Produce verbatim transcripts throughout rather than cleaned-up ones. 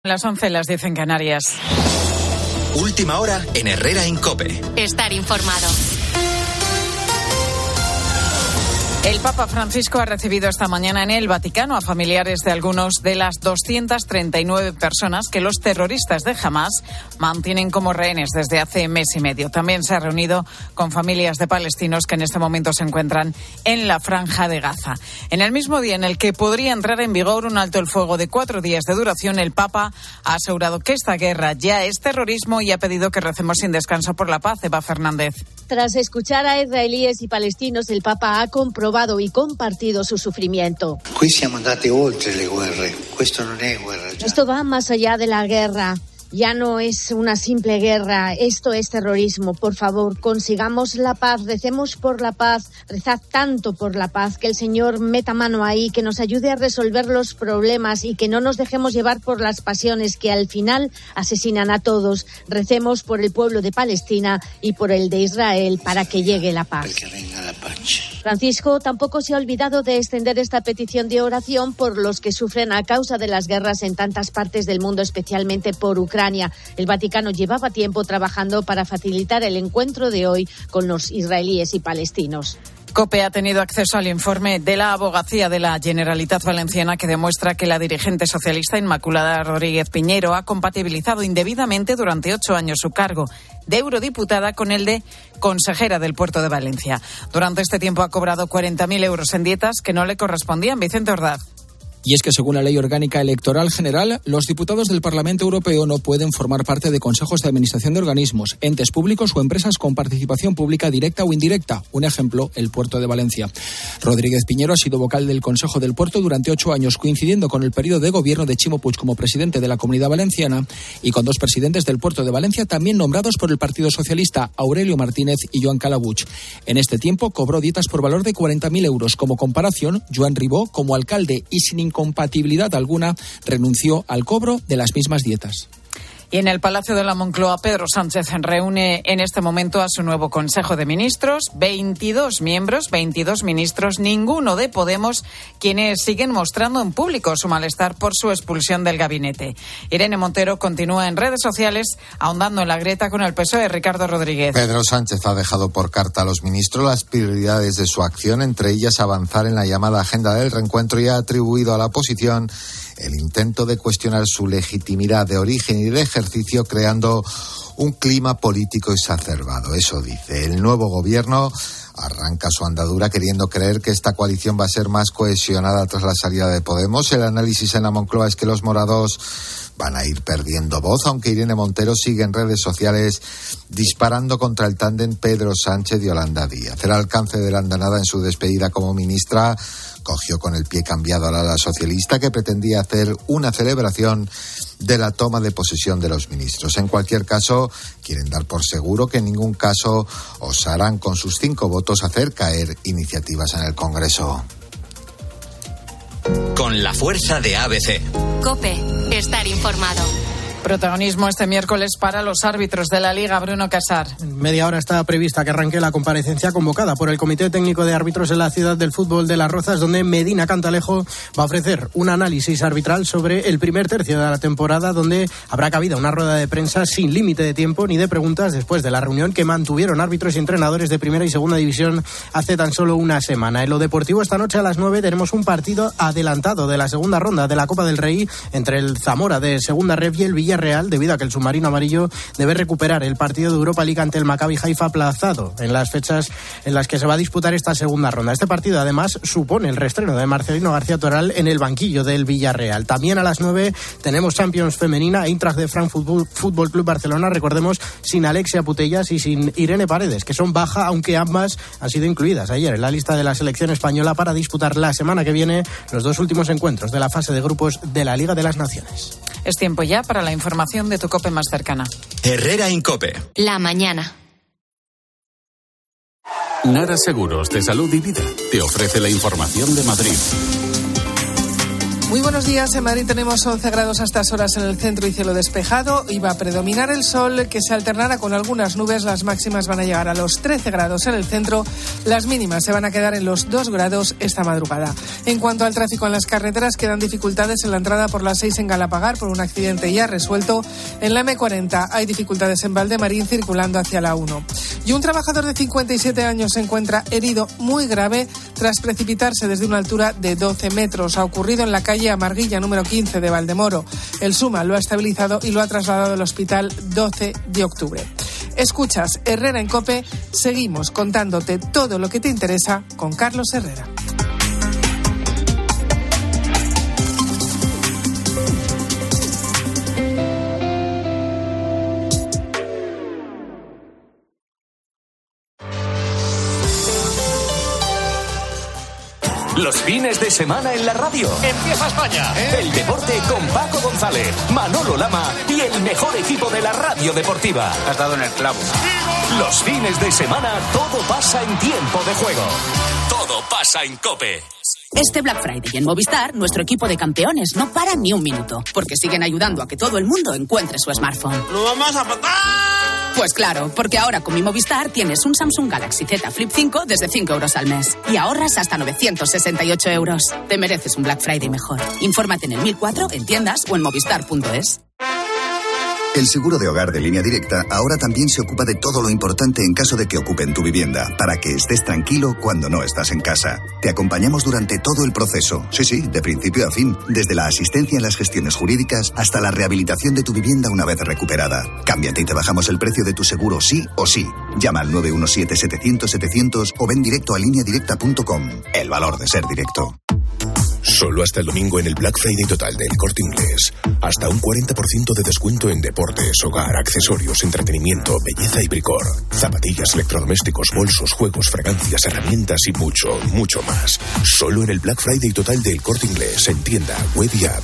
Las once, las diez en Canarias. Última hora en Herrera en COPE. Estar informado. El Papa Francisco ha recibido esta mañana en el Vaticano a familiares de algunos de las doscientas treinta y nueve personas que los terroristas de Hamás mantienen como rehenes desde hace mes y medio. También se ha reunido con familias de palestinos que en este momento se encuentran en la Franja de Gaza. En el mismo día en el que podría entrar en vigor un alto el fuego de cuatro días de duración, el Papa ha asegurado que esta guerra ya es terrorismo y ha pedido que recemos sin descanso por la paz. Eva Fernández. Tras escuchar a israelíes y palestinos, el Papa ha comprobado y compartido su sufrimiento. Esto va más allá de la guerra. Ya no es una simple guerra, esto es terrorismo. Por favor, consigamos la paz, recemos por la paz, rezad tanto por la paz, que el Señor meta mano ahí, que nos ayude a resolver los problemas y que no nos dejemos llevar por las pasiones que al final asesinan a todos. Recemos por el pueblo de Palestina y por el de Israel para que llegue la paz. Francisco tampoco se ha olvidado de extender esta petición de oración por los que sufren a causa de las guerras en tantas partes del mundo, especialmente por Ucrania. El Vaticano llevaba tiempo trabajando para facilitar el encuentro de hoy con los israelíes y palestinos. COPE ha tenido acceso al informe de la Abogacía de la Generalitat Valenciana que demuestra que la dirigente socialista Inmaculada Rodríguez Piñero ha compatibilizado indebidamente durante ocho años su cargo de eurodiputada con el de consejera del Puerto de Valencia. Durante este tiempo ha cobrado cuarenta mil euros en dietas que no le correspondían. Vicente Ordaz. Y es que según la Ley Orgánica Electoral General, los diputados del Parlamento Europeo no pueden formar parte de consejos de administración de organismos, entes públicos o empresas con participación pública directa o indirecta. Un ejemplo, el Puerto de Valencia. Rodríguez Piñero ha sido vocal del Consejo del Puerto durante ocho años, coincidiendo con el periodo de gobierno de Chimo Puig como presidente de la Comunidad Valenciana y con dos presidentes del Puerto de Valencia también nombrados por el Partido Socialista, Aurelio Martínez y Joan Calabuig. En este tiempo cobró dietas por valor de cuarenta mil euros. Como comparación, Joan Ribó, como alcalde y sin incompatibilidad alguna, renunció al cobro de las mismas dietas. Y en el Palacio de la Moncloa, Pedro Sánchez reúne en este momento a su nuevo Consejo de Ministros, veintidós miembros, veintidós ministros, ninguno de Podemos, quienes siguen mostrando en público su malestar por su expulsión del gabinete. Irene Montero continúa en redes sociales ahondando en la grieta con el P S O E. Ricardo Rodríguez. Pedro Sánchez ha dejado por carta a los ministros las prioridades de su acción, entre ellas avanzar en la llamada agenda del reencuentro, y ha atribuido a la oposición el intento de cuestionar su legitimidad de origen y de ejercicio, creando un clima político exacerbado. Eso dice. El nuevo gobierno arranca su andadura queriendo creer que esta coalición va a ser más cohesionada tras la salida de Podemos. El análisis en la Moncloa es que los morados van a ir perdiendo voz, aunque Irene Montero sigue en redes sociales disparando contra el tándem Pedro Sánchez y Yolanda Díaz. El alcance de la andanada en su despedida como ministra cogió con el pie cambiado al ala socialista, que pretendía hacer una celebración de la toma de posesión de los ministros. En cualquier caso, quieren dar por seguro que en ningún caso osarán con sus cinco votos hacer caer iniciativas en el Congreso. Con la fuerza de A B C. COPE. Estar informado. Protagonismo este miércoles para los árbitros de la Liga. Bruno Casar. En media hora está prevista que arranque la comparecencia convocada por el Comité Técnico de Árbitros en la Ciudad del Fútbol de Las Rozas, donde Medina Cantalejo va a ofrecer un análisis arbitral sobre el primer tercio de la temporada, donde habrá cabida una rueda de prensa sin límite de tiempo ni de preguntas después de la reunión que mantuvieron árbitros y entrenadores de primera y segunda división hace tan solo una semana. En lo deportivo, esta noche a las nueve tenemos un partido adelantado de la segunda ronda de la Copa del Rey entre el Zamora de Segunda Ref y el Villarreal, debido a que el submarino amarillo debe recuperar el partido de Europa League ante el Maccabi Haifa aplazado en las fechas en las que se va a disputar esta segunda ronda. Este partido además supone el reestreno de Marcelino García Toral en el banquillo del Villarreal. También a las nueve tenemos Champions femenina, Eintracht de Frankfurt Fútbol Club Barcelona, recordemos, sin Alexia Putellas y sin Irene Paredes, que son baja, aunque ambas han sido incluidas ayer en la lista de la selección española para disputar la semana que viene los dos últimos encuentros de la fase de grupos de la Liga de las Naciones. Es tiempo ya para la información de tu COPE más cercana. Herrera en COPE. La mañana. Nara Seguros de Salud y Vida te ofrece la información de Madrid. Muy buenos días. En Madrid tenemos once grados a estas horas en el centro y cielo despejado. Y va a predominar el sol, que se alternará con algunas nubes. Las máximas van a llegar a los trece grados en el centro. Las mínimas se van a quedar en los dos grados esta madrugada. En cuanto al tráfico en las carreteras, quedan dificultades en la entrada por la seis en Galapagar por un accidente ya resuelto. En la eme cuarenta hay dificultades en Valdemarín circulando hacia la uno. Y un trabajador de cincuenta y siete años se encuentra herido muy grave tras precipitarse desde una altura de doce metros. Ha ocurrido en la calle Amarguilla número quince de Valdemoro. El SUMA lo ha estabilizado y lo ha trasladado al hospital doce de octubre. Escuchas Herrera en COPE. Seguimos contándote todo lo que te interesa con Carlos Herrera. Los fines de semana en la radio. Empieza España. ¿eh? El deporte con Paco González, Manolo Lama y el mejor equipo de la radio deportiva. Has dado en el clavo. Los fines de semana todo pasa en tiempo de juego. Todo pasa en COPE. Este Black Friday en Movistar, nuestro equipo de campeones no para ni un minuto, porque siguen ayudando a que todo el mundo encuentre su smartphone. ¡Lo vamos a matar! Pues claro, porque ahora con mi Movistar tienes un Samsung Galaxy Z Flip cinco desde cinco euros al mes y ahorras hasta novecientos sesenta y ocho euros. Te mereces un Black Friday mejor. Infórmate en el mil cuatro, en tiendas o en movistar punto es. El seguro de hogar de Línea Directa ahora también se ocupa de todo lo importante en caso de que ocupen tu vivienda, para que estés tranquilo cuando no estás en casa. Te acompañamos durante todo el proceso, sí, sí, de principio a fin, desde la asistencia en las gestiones jurídicas hasta la rehabilitación de tu vivienda una vez recuperada. Cámbiate y te bajamos el precio de tu seguro sí o sí. Llama al nueve uno siete, setecientos, setecientos o ven directo a línea directa punto com. El valor de ser directo. Solo hasta el domingo en el Black Friday total del Corte Inglés. Hasta un cuarenta por ciento de descuento en deportes, hogar, accesorios, entretenimiento, belleza y bricor. Zapatillas, electrodomésticos, bolsos, juegos, fragancias, herramientas y mucho, mucho más. Solo en el Black Friday total del Corte Inglés, en tienda, web y app.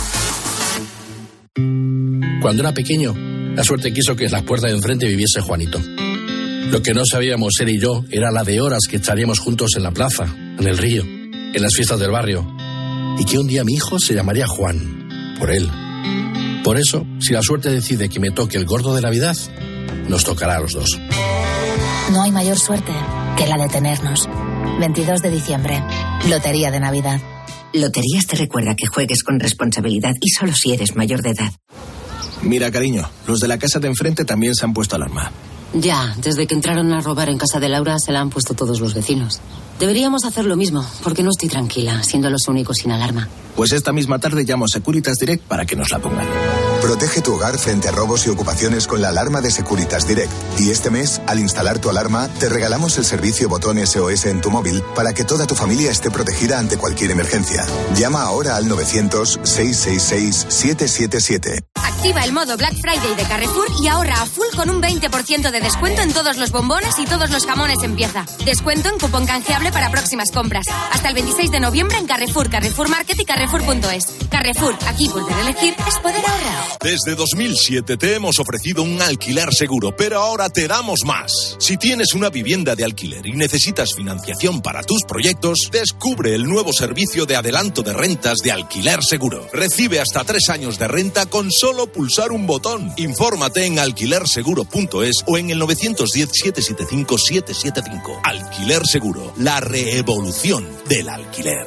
Cuando era pequeño, la suerte quiso que en las puertas de enfrente viviese Juanito. Lo que no sabíamos él y yo era la de horas que estaríamos juntos en la plaza, en el río, en las fiestas del barrio. Y que un día mi hijo se llamaría Juan, por él. Por eso, si la suerte decide que me toque el gordo de Navidad, nos tocará a los dos. No hay mayor suerte que la de tenernos. veintidós de diciembre, Lotería de Navidad. Loterías te recuerda que juegues con responsabilidad y solo si eres mayor de edad. Mira, cariño, los de la casa de enfrente también se han puesto alarma. Ya, desde que entraron a robar en casa de Laura se la han puesto todos los vecinos. Deberíamos hacer lo mismo, porque no estoy tranquila, siendo los únicos sin alarma. Pues esta misma tarde llamo a Securitas Direct para que nos la pongan. Protege tu hogar frente a robos y ocupaciones con la alarma de Securitas Direct. Y este mes, al instalar tu alarma, te regalamos el servicio botón S O S en tu móvil para que toda tu familia esté protegida ante cualquier emergencia. Llama ahora al novecientos, seiscientos sesenta y seis, setecientos setenta y siete. Activa el modo Black Friday de Carrefour y ahorra a full con un veinte por ciento de descuento en todos los bombones y todos los jamones en pieza. Descuento en cupón canjeable para próximas compras. Hasta el veintiséis de noviembre en Carrefour, Carrefour Market y Carrefour punto es. Carrefour, aquí volver a elegir es poder ahorrar. Desde dos mil siete te hemos ofrecido un alquiler seguro, pero ahora te damos más. Si tienes una vivienda de alquiler y necesitas financiación para tus proyectos, descubre el nuevo servicio de adelanto de rentas de alquiler seguro. Recibe hasta tres años de renta con solo pulsar un botón. Infórmate en alquiler seguro punto es o en el novecientos diez, setecientos setenta y cinco, setecientos setenta y cinco. Alquiler Seguro, la reevolución del alquiler.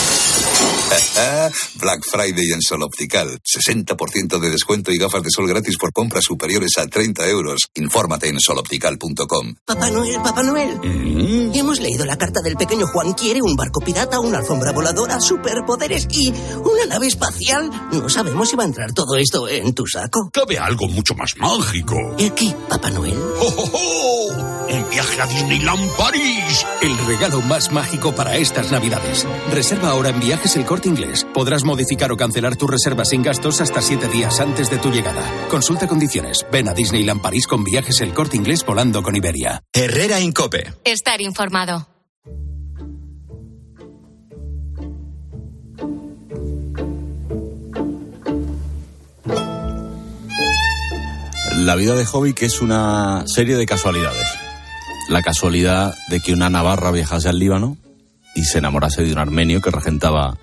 Black Friday en Sol Optical. sesenta por ciento de descuento y gafas de sol gratis por compras superiores a treinta euros. Infórmate en sol optical punto com. Papá Noel, Papá Noel. ¿Mm? Hemos leído la carta del pequeño Juan. Quiere un barco pirata, una alfombra voladora, superpoderes y una nave espacial. No sabemos si va a entrar todo esto en tu saco. Cabe algo mucho más mágico. ¿El qué, Papá Noel? ¡Oh, oh, oh! ¡Un viaje a Disneyland París! El regalo más mágico para estas Navidades. Reserva ahora en Viajes El Corte Inglés. Podrás modificar o cancelar tu reserva sin gastos hasta siete días antes de tu llegada. Consulta condiciones. Ven a Disneyland París con Viajes El Corte Inglés volando con Iberia. Herrera en COPE. Estar informado. La vida de Hobbit es una serie de casualidades. La casualidad de que una navarra viajase al Líbano y se enamorase de un armenio que regentaba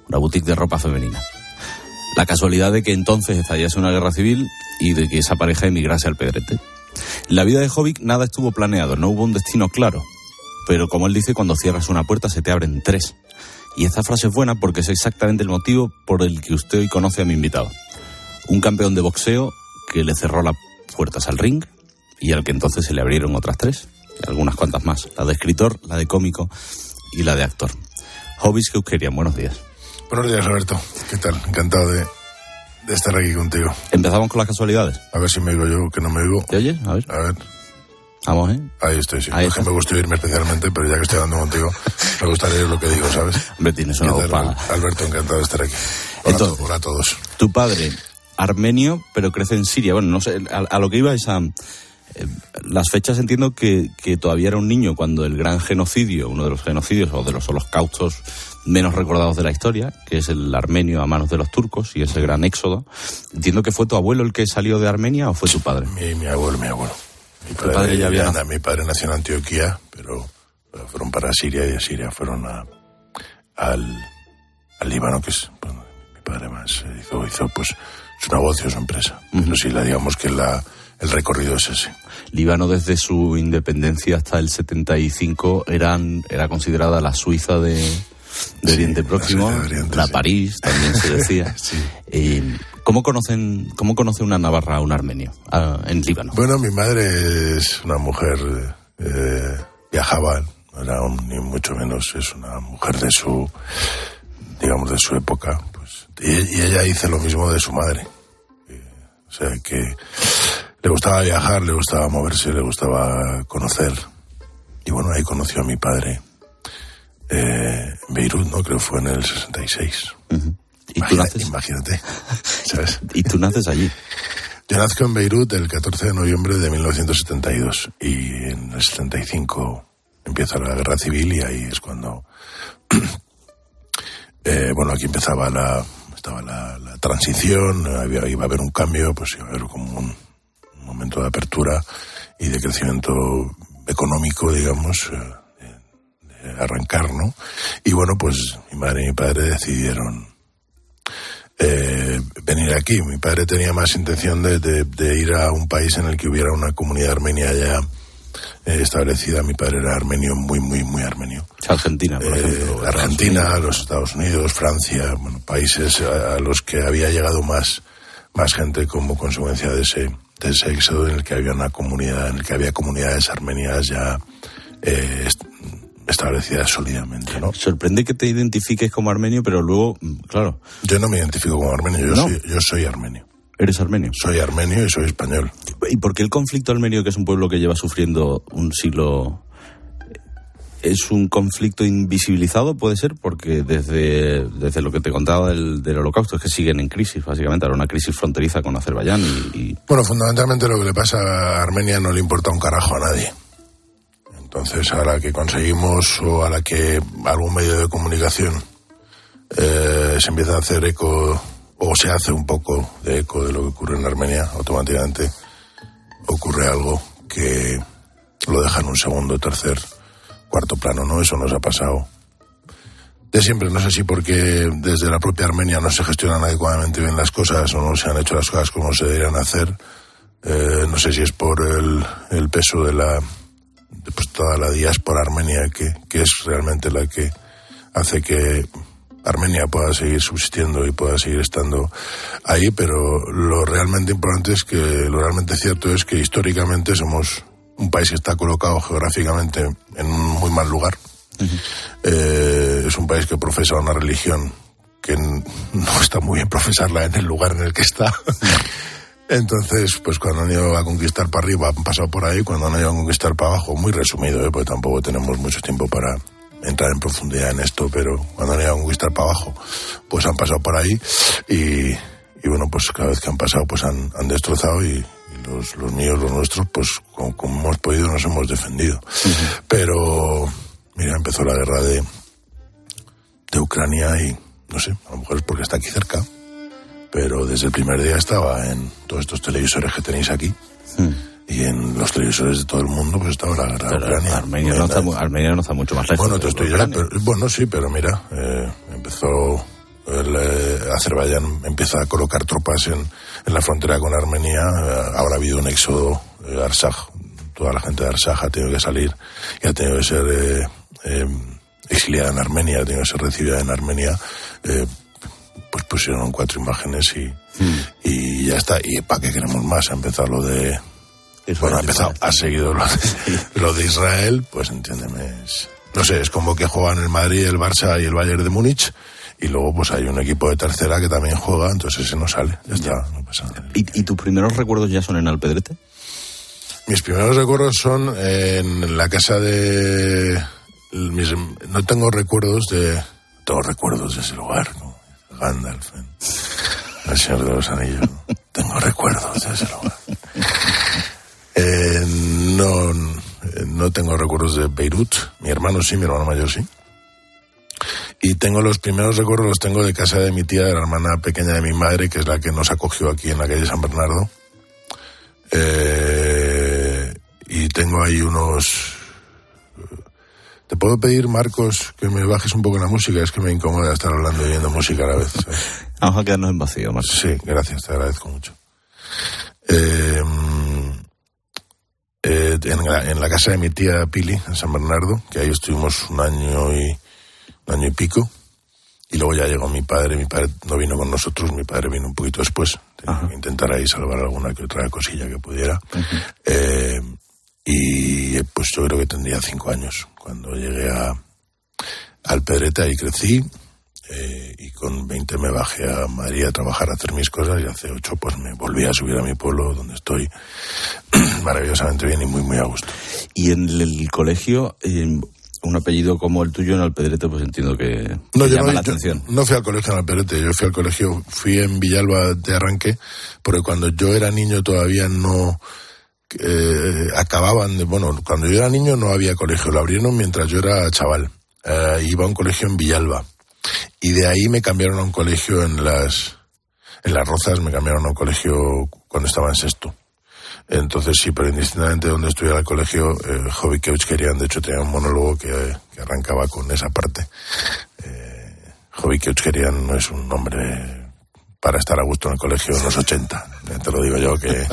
una boutique de ropa femenina. La casualidad de que entonces estallase una guerra civil y de que esa pareja emigrase al Pedrete. En la vida de Jovic nada estuvo planeado, no hubo un destino claro. Pero como él dice, cuando cierras una puerta se te abren tres. Y esta frase es buena porque es exactamente el motivo por el que usted hoy conoce a mi invitado. Un campeón de boxeo que le cerró las puertas al ring y al que entonces se le abrieron otras tres. Y algunas cuantas más. La de escritor, la de cómico y la de actor. Jovic Keuskerian, buenos días. Buenos días, Roberto. ¿Qué tal? Encantado de, de estar aquí contigo. ¿Empezamos con las casualidades? A ver si me oigo yo, que no me oigo. ¿Te oyes? A ver. A ver. Vamos, ¿eh? Ahí estoy, sí. Ahí no es que me gusta oírme especialmente, pero ya que estoy hablando contigo, me gustaría oír lo que digo, ¿sabes? Hombre, tienes una voz para... Alberto, encantado de estar aquí. Hola, Entonces, hola a todos. Tu padre, armenio, pero crece en Siria. Bueno, no sé, a, a lo que iba es a... Eh, las fechas entiendo que, que todavía era un niño cuando el gran genocidio, uno de los genocidios o de los holocaustos menos recordados de la historia, que es el armenio a manos de los turcos y ese gran éxodo. Entiendo que fue tu abuelo el que salió de Armenia o fue tu padre. Mi, mi abuelo, mi abuelo. Mi padre, padre, ya había... mi padre nació en Antioquía, pero fueron para Siria y de Siria fueron a, al, al Líbano, que es, bueno, mi padre más hizo, hizo pues su negocio, su empresa. Uh-huh. Pero sí, la, digamos que la, el recorrido es ese. Líbano desde su independencia hasta el setenta y cinco eran, era considerada la Suiza de, de sí, Oriente Próximo, la, de Oriente, la sí. París también se decía. Sí. Eh, ¿Cómo conocen, cómo conoce una navarra a un armenio a, en Líbano? Bueno, mi madre es una mujer, eh, viajaba, no era un, ni mucho menos, es una mujer de su, digamos, de su época, pues, y, y ella hizo lo mismo de su madre. Eh, o sea, que le gustaba viajar, le gustaba moverse, le gustaba conocer. Y bueno, ahí conoció a mi padre eh, en Beirut, ¿no? Creo que fue en el sesenta y seis. Uh-huh. ¿Y Imagina, tú naces? Imagínate, ¿sabes? ¿Y tú naces allí? Yo nazco en Beirut el catorce de noviembre de mil novecientos setenta y dos y en el setenta y cinco empieza la guerra civil y ahí es cuando, eh, bueno, aquí empezaba la, estaba la, la transición, había, iba a haber un cambio, pues iba a haber como un, un momento de apertura y de crecimiento económico, digamos, de, de arrancar, ¿no? Y bueno, pues mi madre y mi padre decidieron Eh, venir aquí. Mi padre tenía más intención de, de, de ir a un país en el que hubiera una comunidad armenia ya eh, establecida. Mi padre era armenio, muy, muy, muy armenio. Argentina, por eh, ejemplo. Argentina, los Estados Unidos, Francia, bueno, países a, a los que había llegado más, más gente como consecuencia de ese, de ese éxodo en el que había una comunidad, en el que había comunidades armenias ya eh, establecidas sólidamente, ¿no? Sorprende que te identifiques como armenio, pero luego, claro... Yo no me identifico como armenio, yo, ¿No? soy, yo soy armenio. ¿Eres armenio? Soy armenio y soy español. ¿Y por qué el conflicto armenio, que es un pueblo que lleva sufriendo un siglo, es un conflicto invisibilizado, puede ser? Porque desde, desde lo que te contaba del, del holocausto es que siguen en crisis, básicamente. Ahora una crisis fronteriza con Azerbaiyán y, y... Bueno, fundamentalmente lo que le pasa a Armenia no le importa un carajo a nadie. Entonces, a la que conseguimos o a la que algún medio de comunicación eh, se empieza a hacer eco o se hace un poco de eco de lo que ocurre en Armenia, automáticamente ocurre algo que lo deja en un segundo, tercer, cuarto plano, ¿no? Eso nos ha pasado de siempre. No sé si porque desde la propia Armenia no se gestionan adecuadamente bien las cosas o no se han hecho las cosas como se deberían hacer. Eh, no sé si es por el, el peso de la... pues toda la diáspora armenia que, que es realmente la que hace que Armenia pueda seguir subsistiendo y pueda seguir estando ahí, pero lo realmente importante es que, lo realmente cierto es que históricamente somos un país que está colocado geográficamente en un muy mal lugar. Uh-huh. Eh, es un país que profesa una religión que no está muy bien profesarla en el lugar en el que está. Entonces, pues cuando han ido a conquistar para arriba han pasado por ahí, cuando han ido a conquistar para abajo, muy resumido, ¿eh? Porque tampoco tenemos mucho tiempo para entrar en profundidad en esto, pero cuando han ido a conquistar para abajo, pues han pasado por ahí y, y bueno, pues cada vez que han pasado, pues han, han destrozado y, y los, los míos, los nuestros, pues como, como hemos podido nos hemos defendido. Uh-huh. Pero, mira, empezó la guerra de, de Ucrania y, no sé, a lo mejor es porque está aquí cerca, pero desde el primer día estaba en todos estos televisores que tenéis aquí. Hmm. Y en los televisores de todo el mundo pues estaba la guerra de Ucrania. Armenia no, está, Armenia no está mucho más lejos. Bueno, te estoy ya, pero, bueno, sí, pero mira, eh, empezó el, eh, Azerbaiyán empieza a colocar tropas en, en la frontera con Armenia. Eh, ahora ha habido un éxodo. eh, Arsaj, toda la gente de Arsaj ha tenido que salir y ha tenido que ser eh, eh, exiliada en Armenia, ha tenido que ser recibida en Armenia. Eh, pues pusieron cuatro imágenes y, mm. y ya está. Y ¿para qué queremos más? Ha empezado lo de... Israel, bueno, ha empezado, ha seguido lo de, lo de Israel, pues entiéndeme. Es, no sé, es como que juegan el Madrid, el Barça y el Bayern de Múnich, y luego pues hay un equipo de tercera que también juega, entonces ese no sale, ya, ya. está, no pasa nada. ¿Y, ¿Y tus primeros recuerdos ya son en Alpedrete? Mis primeros recuerdos son en la casa de... Mis, no tengo recuerdos de... Tengo recuerdos de ese lugar, ¿no? Gandalf, ¿eh? El Señor de los Anillos. Tengo recuerdos de ese lugar. Eh, no, no tengo recuerdos de Beirut. Mi hermano sí, mi hermano mayor sí. Y tengo los primeros recuerdos, los tengo de casa de mi tía, de la hermana pequeña de mi madre, que es la que nos acogió aquí en la calle San Bernardo. Eh, y tengo ahí unos... ¿Te puedo pedir, Marcos, que me bajes un poco la música? Es que me incomoda estar hablando y oyendo música a la vez, ¿sabes? Vamos a quedarnos en vacío, Marcos. Sí, gracias, te agradezco mucho. Eh, eh, en, la, en la casa de mi tía Pili, en San Bernardo, que ahí estuvimos un año y un año y pico, y luego ya llegó mi padre. Mi padre no vino con nosotros, mi padre vino un poquito después. Tenía que intentar ahí salvar alguna que otra cosilla que pudiera. Uh-huh. Eh, y pues yo creo que tendría cinco años cuando llegué a Alpedrete, ahí crecí. Eh, y con veinte me bajé a Madrid a trabajar, a hacer mis cosas, y hace ocho pues me volví a subir a mi pueblo, donde estoy maravillosamente bien y muy muy a gusto. Y en el colegio, eh, un apellido como el tuyo en Alpedrete, pues entiendo que, no, que yo llama no, la yo atención. No fui al colegio en Alpedrete, yo fui al colegio, fui en Villalba de arranque, porque cuando yo era niño todavía no... Eh, acababan de, bueno, cuando yo era niño no había colegio, lo abrieron mientras yo era chaval. Eh, iba a un colegio en Villalba. Y de ahí me cambiaron a un colegio en las en las Rozas, me cambiaron a un colegio cuando estaba en sexto. Entonces sí, pero indistintamente de donde estuviera el colegio, eh, Jovic que Euskerian, de hecho tenía un monólogo que, que arrancaba con esa parte. Eh, Jovic que Euskerian no es un nombre para estar a gusto en el colegio en los ochenta. Ya te lo digo yo que...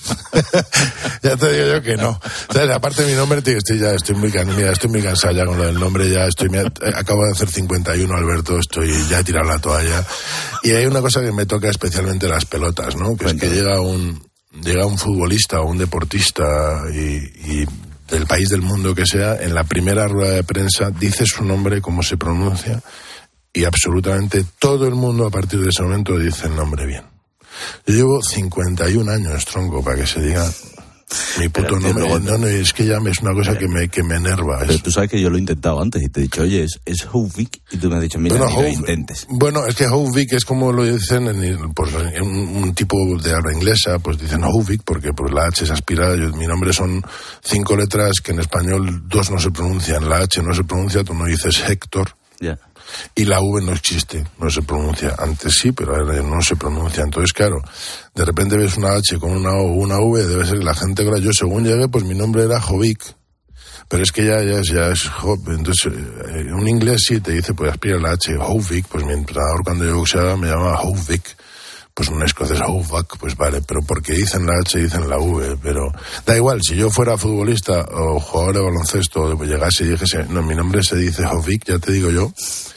ya te digo yo que no. O sea, aparte de mi nombre, tío, estoy ya estoy muy, can... Mira, estoy muy cansado ya con lo del nombre. Ya estoy... Mira, acabo de hacer cincuenta y uno, Alberto. Estoy ya he tirado la toalla. Y hay una cosa que me toca especialmente las pelotas, ¿no? Que es que llega un, llega un futbolista o un deportista y, y del país del mundo que sea, en la primera rueda de prensa dice su nombre, cómo se pronuncia, y absolutamente todo el mundo a partir de ese momento dice el nombre bien. Yo llevo cincuenta y un años, tronco, para que se diga mi puto nombre. Luego, no, no, es que ya es una cosa que me, que me enerva. Pero es... tú sabes que yo lo he intentado antes y te he dicho, oye, es, es Jovic, y tú me has dicho, mira, bueno, ni lo intentes. Bueno, es que Jovic es como lo dicen en, pues, en un, un tipo de habla inglesa, pues dicen Jovic porque pues, la H es aspirada. Yo, mi nombre son cinco letras que en español dos no se pronuncian. La H no se pronuncia, tú no dices Héctor. Ya. Yeah. Y la V no existe, no se pronuncia. Antes sí, pero ahora no se pronuncia. Entonces, claro, de repente ves una H con una O o una V, debe ser que la gente... Yo según llegué, pues mi nombre era Jovic. Pero es que ya, ya, ya es Job. Entonces, eh, un inglés sí te dice, pues aspira la H, Jovic. Pues mi entrenador cuando yo boxeaba me llamaba Jovic. Pues un escocés, Jovac, pues vale, pero porque dicen la H, dicen la V, pero da igual, si yo fuera futbolista o jugador de baloncesto, pues llegase y dijese, no, mi nombre se dice Jovic, ya te digo yo,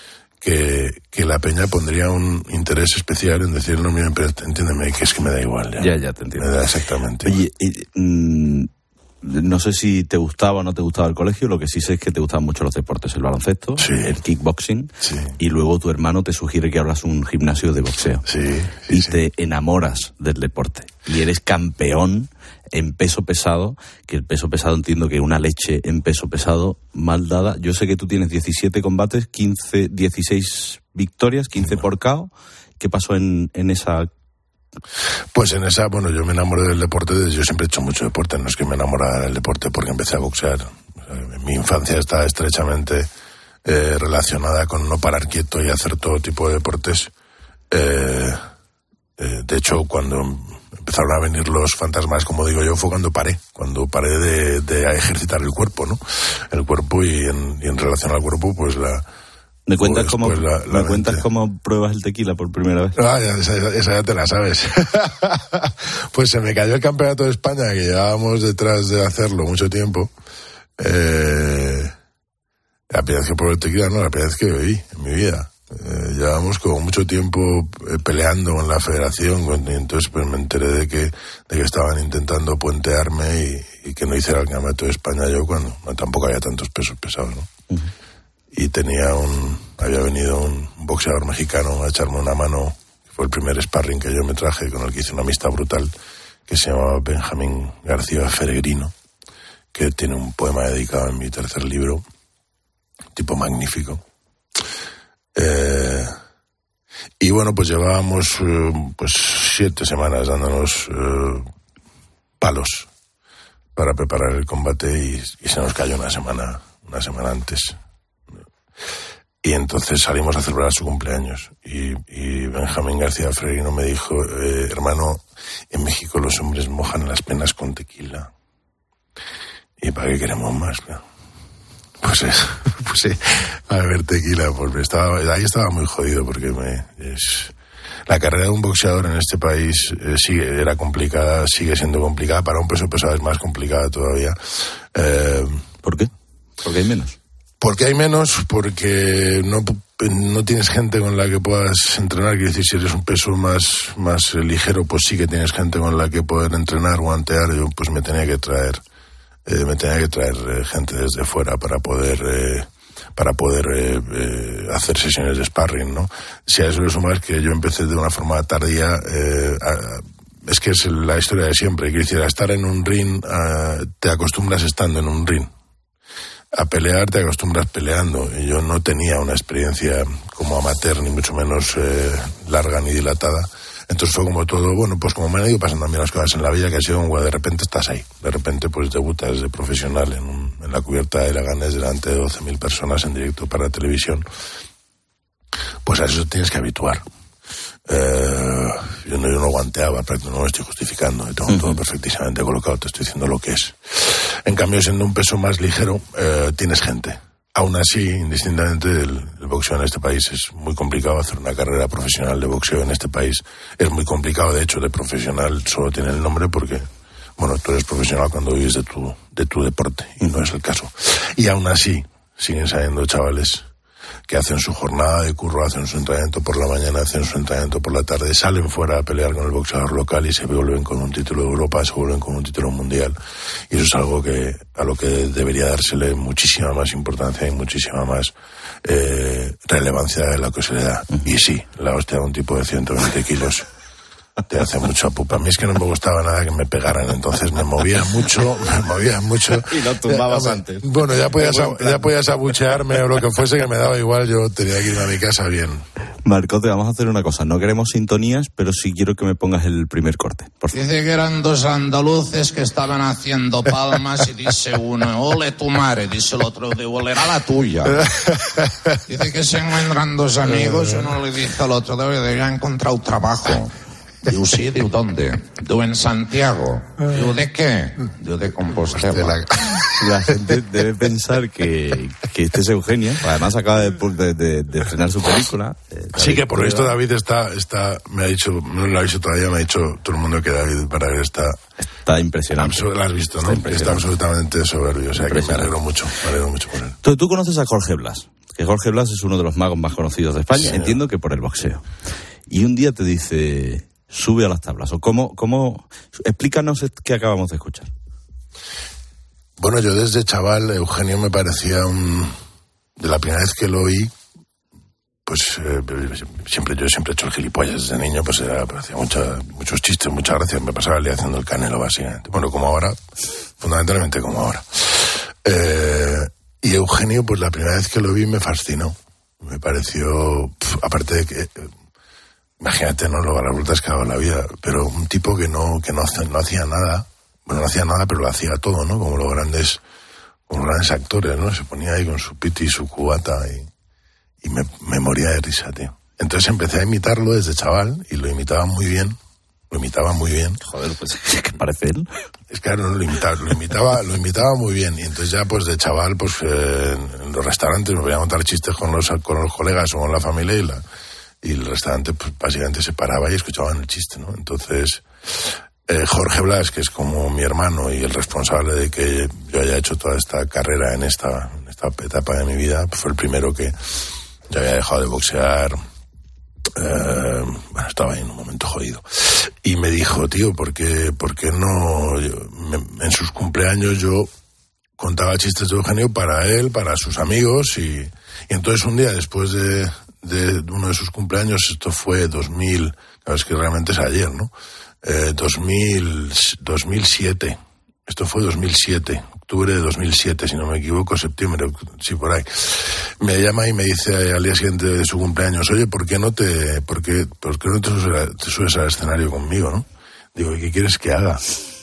que, que la peña pondría un interés especial en decir, no, mira, pero entiéndeme, que es que me da igual. Ya, ya, ya te entiendo. Me da exactamente. Oye, y, mmm, no sé si te gustaba o no te gustaba el colegio, lo que sí sé es que te gustaban mucho los deportes, el baloncesto, sí, el kickboxing, sí, y luego tu hermano te sugiere que abras un gimnasio de boxeo. Sí, sí, y sí. Te enamoras del deporte. Y eres campeón en peso pesado, que el peso pesado entiendo que una leche en peso pesado mal dada. Yo sé que tú tienes diecisiete combates, quince, dieciséis victorias, quince bueno. por K O. ¿Qué pasó en, en esa...? Pues en esa, bueno, yo me enamoré del deporte, yo siempre he hecho mucho deporte, no es que me enamorara del deporte porque empecé a boxear. Mi infancia está estrechamente eh, relacionada con no parar quieto y hacer todo tipo de deportes. Eh, eh, de hecho, cuando empezaron a venir los fantasmas, como digo yo, fue cuando paré, cuando paré de, de ejercitar el cuerpo, ¿no? El cuerpo y en, y en relación al cuerpo, pues la... ¿Me cuentas, pues, cómo, pues la, la ¿me cuentas cómo pruebas el tequila por primera vez? Ah, ya, esa, esa ya te la sabes. Pues se me cayó el campeonato de España, que llevábamos detrás de hacerlo mucho tiempo. Eh, la primera vez que probé el tequila, no, la primera vez que bebí en mi vida. Eh, llevábamos como mucho tiempo eh, peleando con la federación, con, y entonces pues me enteré de que, de que estaban intentando puentearme y, y que no hiciera el campeonato de España yo cuando no, tampoco había tantos pesos pesados, ¿no? Uh-huh. Y tenía un, había venido un boxeador mexicano a echarme una mano, fue el primer sparring que yo me traje, con el que hice una amistad brutal, que se llamaba Benjamín García Feregrino, que tiene un poema dedicado en mi tercer libro, tipo magnífico. Eh, y bueno, pues llevábamos eh, pues siete semanas dándonos eh, palos para preparar el combate y, y se nos cayó una semana, una semana antes. Y entonces salimos a celebrar su cumpleaños y, y Benjamín García Feregrino me dijo, eh, hermano, en México los hombres mojan las penas con tequila. ¿Y para qué queremos más? Pues, eh, pues eh, a beber tequila, porque estaba, ahí estaba muy jodido, porque me, es, la carrera de un boxeador en este país eh, sigue, era complicada, sigue siendo complicada, para un peso pesado es más complicada todavía. Eh, ¿Por qué? Porque hay menos. Porque hay menos, porque no, no tienes gente con la que puedas entrenar. Quiero decir, si eres un peso más, más ligero, pues sí que tienes gente con la que poder entrenar, guantear. Yo pues me tenía que traer, eh, me tenía que traer eh, gente desde fuera para poder, eh, para poder eh, eh, hacer sesiones de sparring, ¿no? Si a eso le sumas que yo empecé de una forma tardía, eh, a, es que es la historia de siempre. Quiero decir, a estar en un ring, a, te acostumbras estando en un ring. A pelear te acostumbras peleando, y yo no tenía una experiencia como amateur, ni mucho menos eh, larga ni dilatada. Entonces fue como todo, bueno, pues como me han ido pasando a mí las cosas en la vida, que ha sido como de repente estás ahí, de repente pues debutas de profesional en, un, en la cubierta de Leganés delante de doce mil personas en directo para televisión. Pues a eso te tienes que habituar. Eh, yo, no, yo no guanteaba, pero no lo estoy justificando, tengo todo perfectísimamente colocado, te estoy diciendo lo que es. En cambio, siendo un peso más ligero, eh, tienes gente. Aún así, indistintamente, el, el boxeo en este país es muy complicado. Hacer una carrera profesional de boxeo en este país es muy complicado. De hecho, de profesional solo tiene el nombre porque, bueno, tú eres profesional cuando vives de tu, de tu deporte, y no es el caso. Y aún así, siguen saliendo chavales que hacen su jornada de curro, hacen su entrenamiento por la mañana, hacen su entrenamiento por la tarde, salen fuera a pelear con el boxeador local y se vuelven con un título de Europa, se vuelven con un título mundial. Y eso es algo que a lo que debería dársele muchísima más importancia y muchísima más eh, relevancia de la que se le da. Y sí, la hostia de un tipo de ciento veinte kilos te hace mucha pupa. A mí es que no me gustaba nada que me pegaran, entonces me movía mucho, me movía mucho. Y no tumbabas ya, antes. Bueno, ya podías, ya podías abuchearme o lo que fuese, que me daba igual, yo tenía que ir a mi casa bien. Marco, te vamos a hacer una cosa, no queremos sintonías, pero sí quiero que me pongas el primer corte, por favor. Dice que eran dos andaluces que estaban haciendo palmas y dice uno, ole tu madre, dice el otro, de olerá la tuya. Dice que se encuentran dos amigos, uno le dice al otro, debe de haber encontrado trabajo. Digo, sí, ¿de dónde? Digo, en Santiago. Digo, ¿de qué? Digo, de Compostela. La gente debe pensar que, que este es Eugenio. Además acaba de, de, de, de estrenar su película. Eh, sí, que por esto David está, está, me ha dicho, no lo ha dicho todavía, me ha dicho todo el mundo que David para él está... Está impresionante. Absol- lo has visto, ¿no? Está, está absolutamente soberbio, o sea que me alegro mucho, me alegro mucho por él. Tú, tú conoces a Jorge Blas, que Jorge Blas es uno de los magos más conocidos de España, sí, entiendo que por el boxeo. Y un día te dice... Sube a las tablas. O cómo, cómo, explícanos qué acabamos de escuchar. Bueno, yo desde chaval, Eugenio me parecía un... De la primera vez que lo oí, pues eh, siempre yo siempre he hecho el gilipollas desde niño, pues era, pues, hacía mucha, muchos chistes, muchas gracias, me pasaba el día haciendo el Canelo, básicamente. Bueno, como ahora, fundamentalmente como ahora. Eh, y Eugenio, pues la primera vez que lo vi me fascinó. Me pareció, pf, aparte de que... Imagínate, ¿no? Luego las vueltas que daba la vida, pero un tipo que no, que no, no hacía nada, bueno, no hacía nada, pero lo hacía todo, ¿no? Como los grandes, como los grandes actores, ¿no? Se ponía ahí con su piti y su cubata y, y me, me moría de risa, tío. Entonces empecé a imitarlo desde chaval y lo imitaba muy bien, Lo imitaba muy bien. Joder, pues es que parece él. Es que claro, lo imitaba, lo imitaba, lo imitaba muy bien. Y entonces ya pues de chaval, pues eh, en los restaurantes me voy a contar chistes con los, con los colegas o con la familia y, la, y el restaurante pues básicamente se paraba y escuchaban el chiste, ¿no? Entonces, eh, Jorge Blas, que es como mi hermano y el responsable de que yo haya hecho toda esta carrera en esta, en esta etapa de mi vida, pues fue el primero que ya había dejado de boxear. Eh, bueno, estaba ahí en un momento jodido y me dijo, tío, ¿por qué, por qué no? Yo, me, en sus cumpleaños yo contaba chistes de Eugenio para él, para sus amigos y, y entonces un día después de, de uno de sus cumpleaños, esto fue dos mil, claro, es que realmente es ayer, ¿no? Eh, dos mil, dos mil siete, esto fue dos mil siete, octubre de dos mil siete, si no me equivoco, septiembre, sí, por ahí. Me llama y me dice al día siguiente de su cumpleaños, oye, ¿por qué no te, por qué, por qué no te subes, te subes al escenario conmigo, no? Digo, ¿y qué quieres que haga?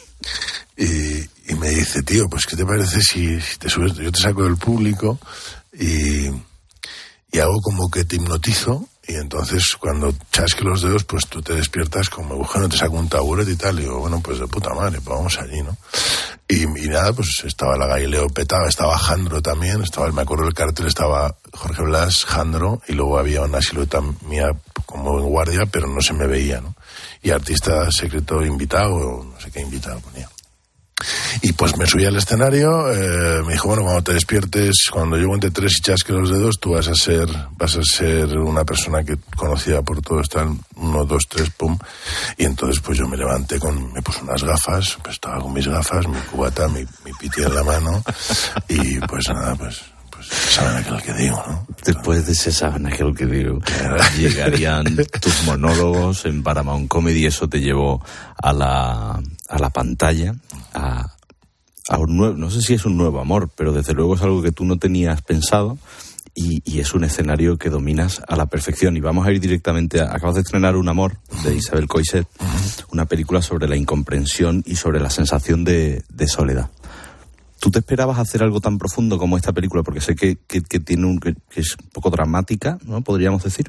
Y, y me dice, tío, pues ¿qué te parece si, si te subes, yo te saco del público y, y hago como que te hipnotizo? Y entonces cuando chasque los dedos, pues tú te despiertas como Eugenio, te saco un taburete y tal. Y digo, bueno, pues de puta madre, pues vamos allí, ¿no? Y, y nada, pues estaba la Galileo petada, estaba Jandro también, estaba, me acuerdo del cartel, estaba Jorge Blas, Jandro, y luego había una silueta mía como en guardia, pero no se me veía, ¿no? Y artista secreto invitado, no sé qué invitado ponía. Y pues me subí al escenario, eh, me dijo, bueno, cuando te despiertes, cuando yo cuente tres y chasque los dedos, tú vas a ser, vas a ser una persona que conocida por todo, están uno, dos, tres, pum. Y entonces pues yo me levanté con, me puse unas gafas, pues estaba con mis gafas, mi cubata, mi, mi piti en la mano, y pues nada, pues, pues saben aquel que digo, ¿no? Después de ese saben aquel que digo, llegarían tus monólogos en Paramount Comedy, eso te llevó a la, a la pantalla, a, a un nuevo, no sé si es un nuevo amor, pero desde luego es algo que tú no tenías pensado y, y es un escenario que dominas a la perfección. Y vamos a ir directamente a, acabas de estrenar Un amor, de Isabel Coixet, una película sobre la incomprensión y sobre la sensación de, de soledad. ¿Tú te esperabas hacer algo tan profundo como esta película? Porque sé que, que, que tiene un, que, que es un poco dramática, ¿no? Podríamos decir.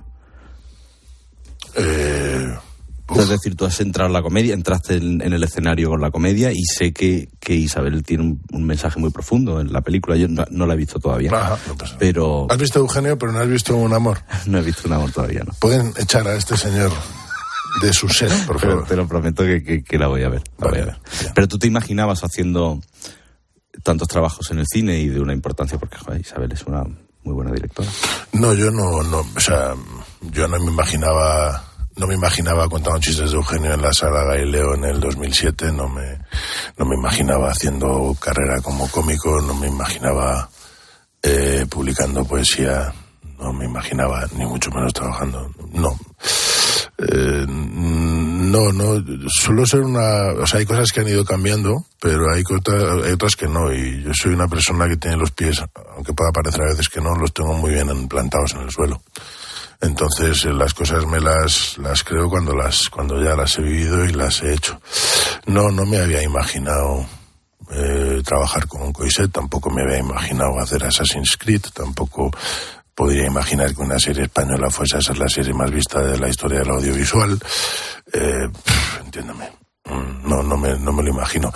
Eh, es decir, tú has entrado en la comedia, entraste en, en el escenario con la comedia y sé que, que Isabel tiene un, un mensaje muy profundo en la película. Yo no, no la he visto todavía. Ajá, no pasa. Pero... ¿Has visto Eugenio, pero no has visto Un amor? No he visto Un amor todavía, ¿no? Pueden echar a este señor de su set, por favor. Pero te lo prometo que, que, que la voy a ver. La vale, voy a ver. Pero tú te imaginabas haciendo tantos trabajos en el cine y de una importancia, porque joder, Isabel es una muy buena directora. No, yo no, no, o sea, yo no me imaginaba, no me imaginaba contando chistes de Eugenio en la sala Galileo en el dos mil siete, no me, no me imaginaba haciendo carrera como cómico, no me imaginaba eh, publicando poesía, no me imaginaba ni mucho menos trabajando, no. Eh, no, no, suelo ser una, o sea, hay cosas que han ido cambiando, pero hay, otras, hay otras que no, y yo soy una persona que tiene los pies, aunque pueda parecer a veces que no, los tengo muy bien plantados en el suelo. Entonces las cosas me las, las creo cuando las, cuando ya las he vivido y las he hecho. No, no me había imaginado eh, trabajar con Coixet, tampoco me había imaginado hacer Assassin's Creed, tampoco podría imaginar que una serie española fuese a ser la serie más vista de la historia del audiovisual. Eh, pff, entiéndame. No, no me, no me lo imagino.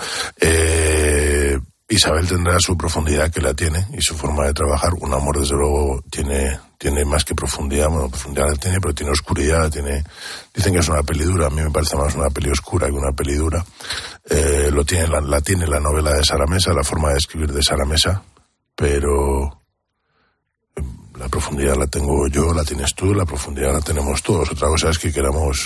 Eh, Isabel tendrá su profundidad, que la tiene, y su forma de trabajar. Un amor, desde luego, tiene, tiene más que profundidad. Bueno, profundidad la tiene, pero tiene oscuridad. Tiene, dicen que es una peli dura. A mí me parece más una peli oscura que una peli dura. Eh, lo tiene, la, la tiene la novela de Sara Mesa, la forma de escribir de Sara Mesa, pero la profundidad la tengo yo, la tienes tú, la profundidad la tenemos todos. Otra cosa es que queramos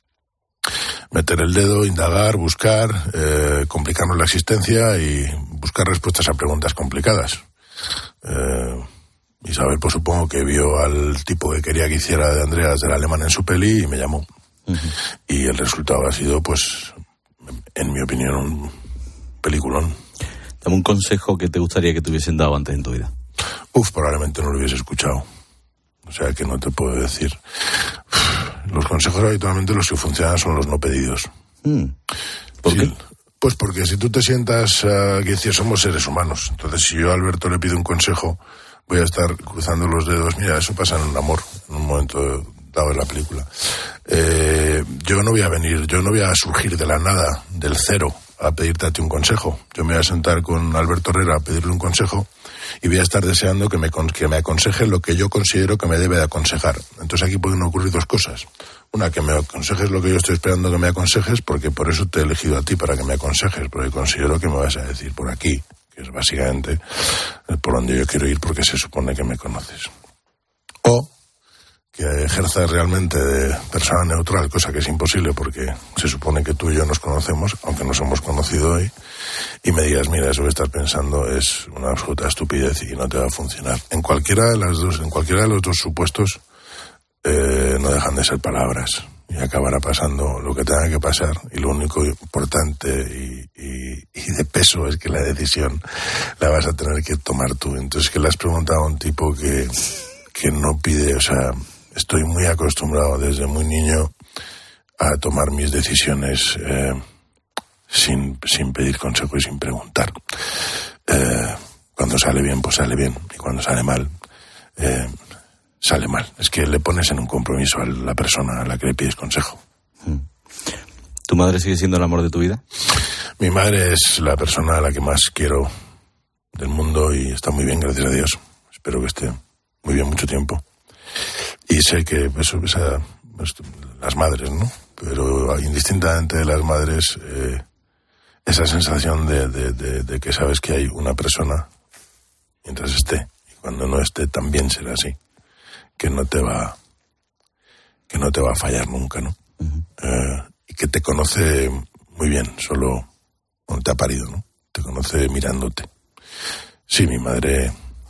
meter el dedo, indagar, buscar, eh, complicarnos la existencia y buscar respuestas a preguntas complicadas. Eh, Isabel, pues supongo que vio al tipo que quería que hiciera de Andreas del Alemán en su peli y me llamó. Uh-huh. Y el resultado ha sido, pues, en mi opinión, un peliculón. Dame un consejo que te gustaría que te hubiesen dado antes en tu vida. Uf, probablemente no lo hubiese escuchado. O sea que no te puedo decir. Los consejos habitualmente los que funcionan son los no pedidos. Mm. ¿Por sí, qué? Pues porque si tú te sientas uh, que decir, somos seres humanos. Entonces si yo a Alberto le pido un consejo, voy a estar cruzando los dedos. Mira, eso pasa en un amor. En un momento dado en la película. Eh, yo no voy a venir, yo no voy a surgir de la nada, del cero, a pedirte a ti un consejo. Yo me voy a sentar con Alberto Herrera a pedirle un consejo y voy a estar deseando que me, que me aconseje lo que yo considero que me debe de aconsejar. Entonces aquí pueden ocurrir dos cosas. Una, que me aconsejes lo que yo estoy esperando que me aconsejes, porque por eso te he elegido a ti, para que me aconsejes, porque considero que me vas a decir por aquí, que es básicamente por donde yo quiero ir, porque se supone que me conoces. O que ejerzas realmente de persona neutral, cosa que es imposible porque se supone que tú y yo nos conocemos, aunque nos hemos conocido hoy, y me digas, mira, eso que estás pensando es una absoluta estupidez y no te va a funcionar. En cualquiera de las dos, en cualquiera de los dos supuestos, eh, no dejan de ser palabras y acabará pasando lo que tenga que pasar, y lo único importante y, y, y de peso es que la decisión la vas a tener que tomar tú. Entonces, que le has preguntado a un tipo que, que no pide, o sea, estoy muy acostumbrado desde muy niño a tomar mis decisiones eh, sin, sin pedir consejo y sin preguntar. Eh, cuando sale bien, pues sale bien, y cuando sale mal, eh, sale mal. Es que le pones en un compromiso a la persona a la que le pides consejo. ¿Tu madre sigue siendo el amor de tu vida? Mi madre es la persona a la que más quiero del mundo y está muy bien, gracias a Dios. Espero que esté muy bien mucho tiempo. Y sé que eso, esa, las madres, ¿no? Pero indistintamente de las madres, eh, esa sensación de, de, de, de que sabes que hay una persona mientras esté, y cuando no esté también será así, que no te va, que no te va a fallar nunca, ¿no? Uh-huh. Eh, y que te conoce muy bien, solo no te ha parido, ¿no? Te conoce mirándote. Sí, mi madre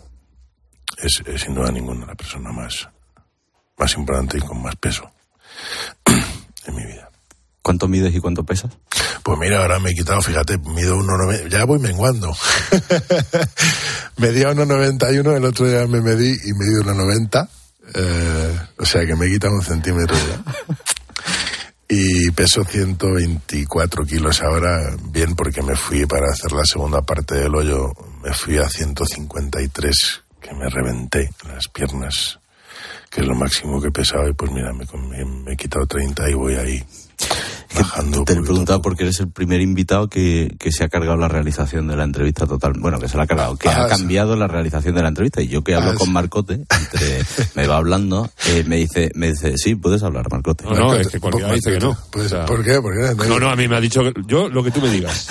es, es sin duda ninguna la persona más más importante y con más peso en mi vida. ¿Cuánto mides y cuánto pesas? Pues mira, ahora me he quitado, fíjate, mido uno noventa, ya voy menguando. Medía uno noventa y uno, el otro día me medí y medí uno noventa, eh, o sea que me he quitado un centímetro ya. Y peso ciento veinticuatro kilos ahora, bien, porque me fui para hacer la segunda parte del hoyo, me fui a ciento cincuenta y tres, que me reventé las piernas, que es lo máximo que he pesado, y pues mira, me, me, me he quitado treinta y voy ahí bajando. Te he preguntado porque eres el primer invitado que, que se ha cargado la realización de la entrevista total. Bueno, que se la ha cargado, que ah, ha cambiado sí. la realización de la entrevista. Y yo que hablo ah, con Marcote, entre, me va hablando, eh, me dice, me dice, sí, puedes hablar, Marcote. No, no, Marcote, es que cualquiera dice que no. Pues, o sea, ¿por qué? ¿Por qué? No, no, a mí me ha dicho, que, yo lo que tú me digas.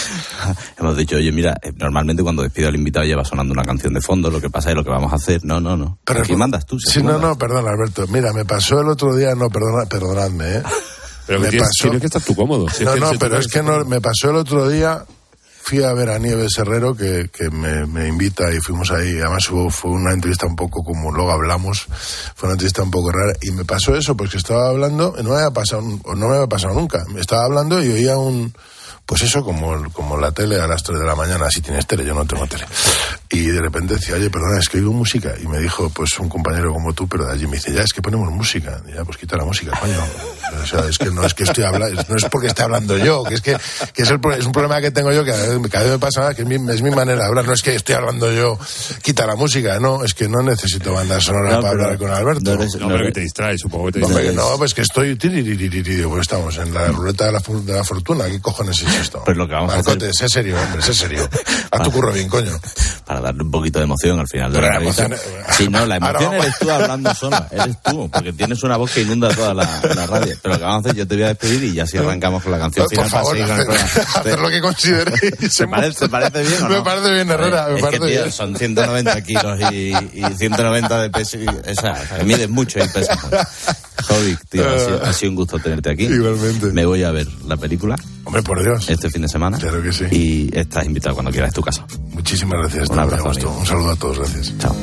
Hemos dicho, oye, mira, normalmente cuando despido al invitado lleva sonando una canción de fondo, lo que pasa es lo que vamos a hacer. No, no, no. Pero aquí mandas tú. Sí, no, mandas. no, perdona, Alberto. Mira, me pasó el otro día, no, perdona, perdonadme, ¿eh? Pero me tienes, pasó... tienes que estar tú cómodo. Si no, es que no, pero es que no, me pasó el otro día, fui a ver a Nieves Herrero, que, que me, me invita, y fuimos ahí, además hubo, fue una entrevista un poco como luego hablamos, fue una entrevista un poco rara, y me pasó eso, pues que estaba hablando, no me había pasado, no me había pasado nunca, me estaba hablando y oía un... Pues eso, como, como la tele a las tres de la mañana, si tienes tele, yo no tengo tele. Y de repente decía, oye, perdona, es que oigo música. Y me dijo, pues un compañero como tú, pero de allí me dice, ya, es que ponemos música. Y ya, pues quita la música, coño. O sea, es que no es que estoy hablando, no es porque esté hablando yo, que es que, que es, el, es un problema que tengo yo, que cada vez, cada vez me pasa más, que es mi, es mi manera de hablar. No es que estoy hablando yo, quita la música, no, es que no necesito banda sonora no, para hablar con Alberto. No, eres, no, no pero que te distraes, supongo que te distraes. No, no, pues que estoy, pues estamos en la ruleta de la, de la fortuna, ¿qué cojones es esto? Pues lo que vamos Marcote, a hacer... sé serio, hombre, sé serio. Haz tu curro bien, coño. Para darle un poquito de emoción al final de la entrevista. Sí, no, la emoción eres tú hablando sola, eres tú, porque tienes una voz que inunda toda la, la radio. Pero lo que vamos a hacer, yo te voy a despedir y ya así arrancamos con la canción final. Por favor, hacer, hacer lo que consideréis. ¿Te parece, parece bien o no? Me parece bien, Herrera, me es parece que, tío, bien. Son ciento noventa kilos y, y ciento noventa de peso. Y, o sea, o sea, mides mucho y pesas mucho. Jovic, tío, ha sido, ha sido un gusto tenerte aquí. Igualmente. Me voy a ver la película. Hombre, por Dios. Este fin de semana. Claro que sí. Y estás invitado cuando quieras, es tu casa. Muchísimas gracias. Un abrazo, amigo. Un saludo a todos, gracias. Chao.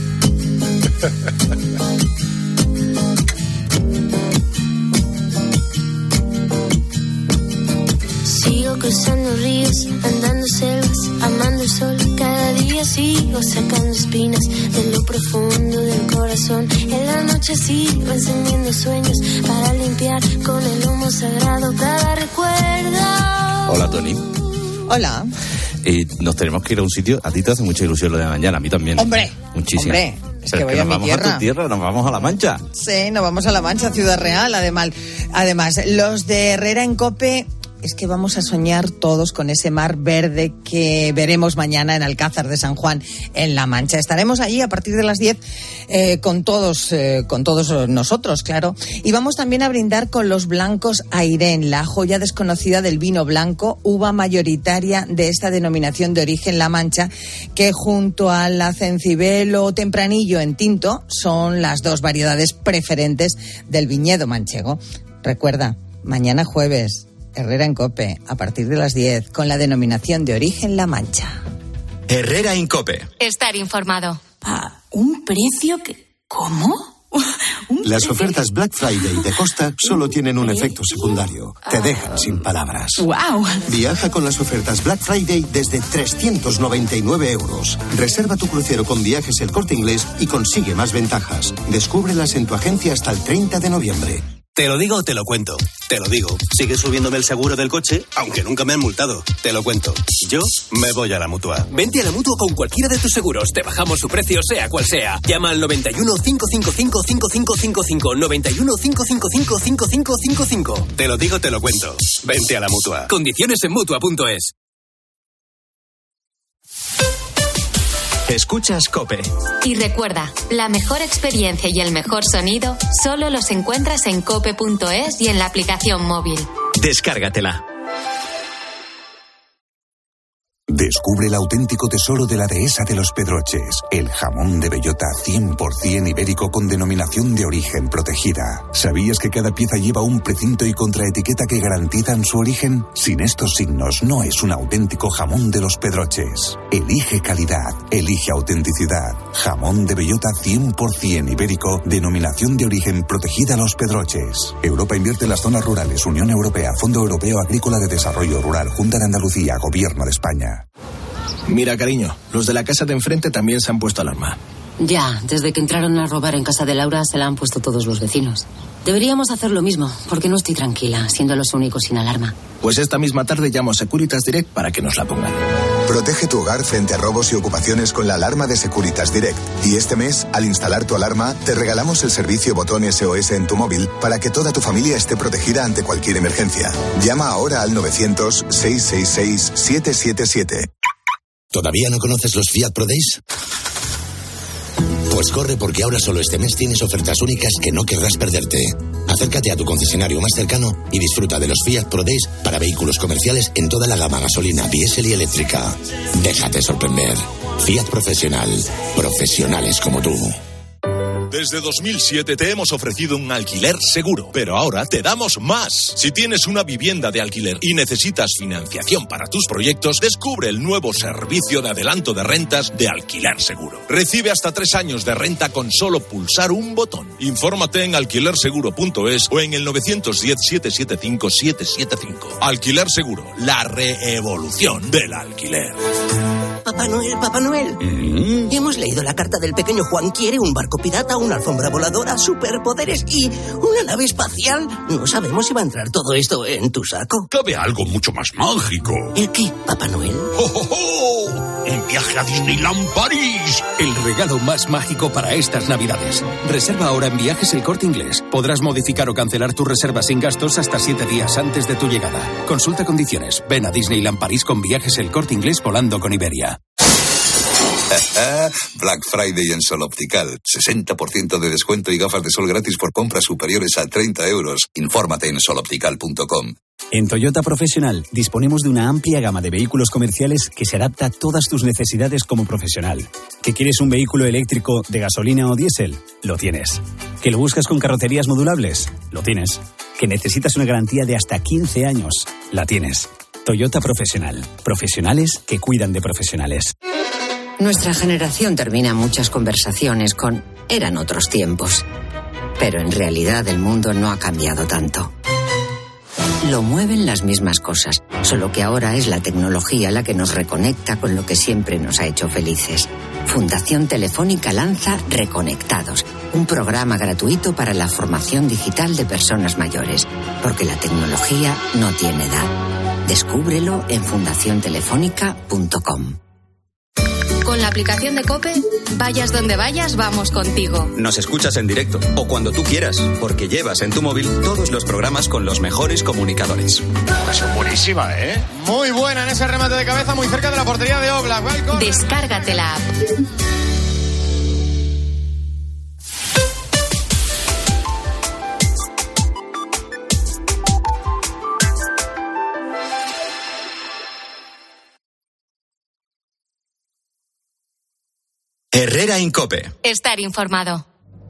Sigo cruzando ríos, andando selvas, amando el sol. Cada día sigo sacando espinas de lo profundo del corazón. En la noche sigo encendiendo sueños para limpiar con el humo sagrado cada recuerdo. Hola, Tony. Hola. Eh, nos tenemos que ir a un sitio. A ti te hace mucha ilusión lo de mañana, a mí también. Hombre, muchísimo. Hombre, Es que voy a mi tierra. Nos vamos a tu tierra, nos vamos a La Mancha. Sí, nos vamos a La Mancha, Ciudad Real, además. Además, los de Herrera en COPE... Es que vamos a soñar todos con ese mar verde que veremos mañana en Alcázar de San Juan, en La Mancha. Estaremos allí a partir de las diez eh, con todos eh, con todos nosotros, claro. Y vamos también a brindar con los blancos Airén, la joya desconocida del vino blanco, uva mayoritaria de esta denominación de origen La Mancha, que junto a la Cencibel o Tempranillo en tinto son las dos variedades preferentes del viñedo manchego. Recuerda, mañana jueves, Herrera en COPE, a partir de las diez, con la denominación de origen La Mancha. Herrera en COPE. Estar informado. ¿A un precio que... ¿Cómo? Las ofertas Black Friday de Costa solo tienen un efecto secundario. Te dejan sin palabras. ¡Wow! Viaja con las ofertas Black Friday desde trescientos noventa y nueve euros. Reserva tu crucero con Viajes El Corte Inglés y consigue más ventajas. Descúbrelas en tu agencia hasta el treinta de noviembre. Te lo digo o te lo cuento. Te lo digo. Sigue subiéndome el seguro del coche, aunque nunca me han multado. Te lo cuento. Yo me voy a la Mutua. Vente a la Mutua con cualquiera de tus seguros. Te bajamos su precio, sea cual sea. Llama al noventa y uno, cinco cinco cinco, cinco cinco cinco cinco. noventa y uno, cinco cinco cinco, cinco cinco cinco cinco. Te lo digo, te lo cuento. Vente a la Mutua. Condiciones en Mutua punto es. Escuchas COPE. Y recuerda, la mejor experiencia y el mejor sonido solo los encuentras en cope punto es y en la aplicación móvil. Descárgatela. Descubre el auténtico tesoro de la dehesa de los Pedroches, el jamón de bellota cien por ciento ibérico con denominación de origen protegida. ¿Sabías que cada pieza lleva un precinto y contraetiqueta que garantizan su origen? Sin estos signos no es un auténtico jamón de los Pedroches. Elige calidad, elige autenticidad. Jamón de bellota cien por ciento ibérico, denominación de origen protegida Los Pedroches. Europa invierte en las zonas rurales. Unión Europea, Fondo Europeo Agrícola de Desarrollo Rural, Junta de Andalucía, Gobierno de España. Mira, cariño, los de la casa de enfrente también se han puesto alarma. Ya, desde que entraron a robar en casa de Laura se la han puesto todos los vecinos. Deberíamos hacer lo mismo, porque no estoy tranquila, siendo los únicos sin alarma. Pues esta misma tarde llamo a Securitas Direct para que nos la pongan. Protege tu hogar frente a robos y ocupaciones con la alarma de Securitas Direct. Y este mes, al instalar tu alarma, te regalamos el servicio botón S O S en tu móvil para que toda tu familia esté protegida ante cualquier emergencia. Llama ahora al novecientos, seiscientos sesenta y seis, setecientos setenta y siete. ¿Todavía no conoces los Fiat Pro Days? Pues corre, porque ahora solo este mes tienes ofertas únicas que no querrás perderte. Acércate a tu concesionario más cercano y disfruta de los Fiat Pro Days para vehículos comerciales en toda la gama gasolina, diésel y eléctrica. Déjate sorprender. Fiat Profesional. Profesionales como tú. Desde dos mil siete te hemos ofrecido un alquiler seguro, pero ahora te damos más. Si tienes una vivienda de alquiler y necesitas financiación para tus proyectos, descubre el nuevo servicio de adelanto de rentas de Alquiler Seguro. Recibe hasta tres años de renta con solo pulsar un botón. Infórmate en alquiler seguro punto es o en el novecientos diez, setecientos setenta y cinco, setecientos setenta y cinco. Alquiler Seguro, la reevolución del alquiler. Papá Noel, Papá Noel. ¿Mm? Hemos leído la carta del pequeño Juan. Quiere un barco pirata, una alfombra voladora, superpoderes y una nave espacial. No sabemos si va a entrar todo esto en tu saco. Cabe algo mucho más mágico. ¿El qué, Papá Noel? ¡Oh, oh, oh! ¡Un viaje a Disneyland París! El regalo más mágico para estas Navidades. Reserva ahora en Viajes El Corte Inglés. Podrás modificar o cancelar tu reserva sin gastos hasta siete días antes de tu llegada. Consulta condiciones. Ven a Disneyland París con Viajes El Corte Inglés volando con Iberia. Black Friday en Sol Optical. sesenta por ciento de descuento y gafas de sol gratis por compras superiores a treinta euros. Infórmate en sol optical punto com. En Toyota Profesional disponemos de una amplia gama de vehículos comerciales que se adapta a todas tus necesidades como profesional. ¿Que quieres un vehículo eléctrico de gasolina o diésel? Lo tienes. ¿Que lo buscas con carrocerías modulables? Lo tienes. ¿Que necesitas una garantía de hasta quince años? La tienes. Toyota Profesional. Profesionales que cuidan de profesionales. Nuestra generación termina muchas conversaciones con «eran otros tiempos». Pero en realidad el mundo no ha cambiado tanto. Lo mueven las mismas cosas, solo que ahora es la tecnología la que nos reconecta con lo que siempre nos ha hecho felices. Fundación Telefónica lanza Reconectados, un programa gratuito para la formación digital de personas mayores, porque la tecnología no tiene edad. Descúbrelo en fundación telefónica punto com. Con la aplicación de COPE, vayas donde vayas, vamos contigo. Nos escuchas en directo o cuando tú quieras, porque llevas en tu móvil todos los programas con los mejores comunicadores. Eso es buenísima, ¿eh? Muy buena en ese remate de cabeza, muy cerca de la portería de Oblak. Descárgate la app. Herrera Incope. Estar informado.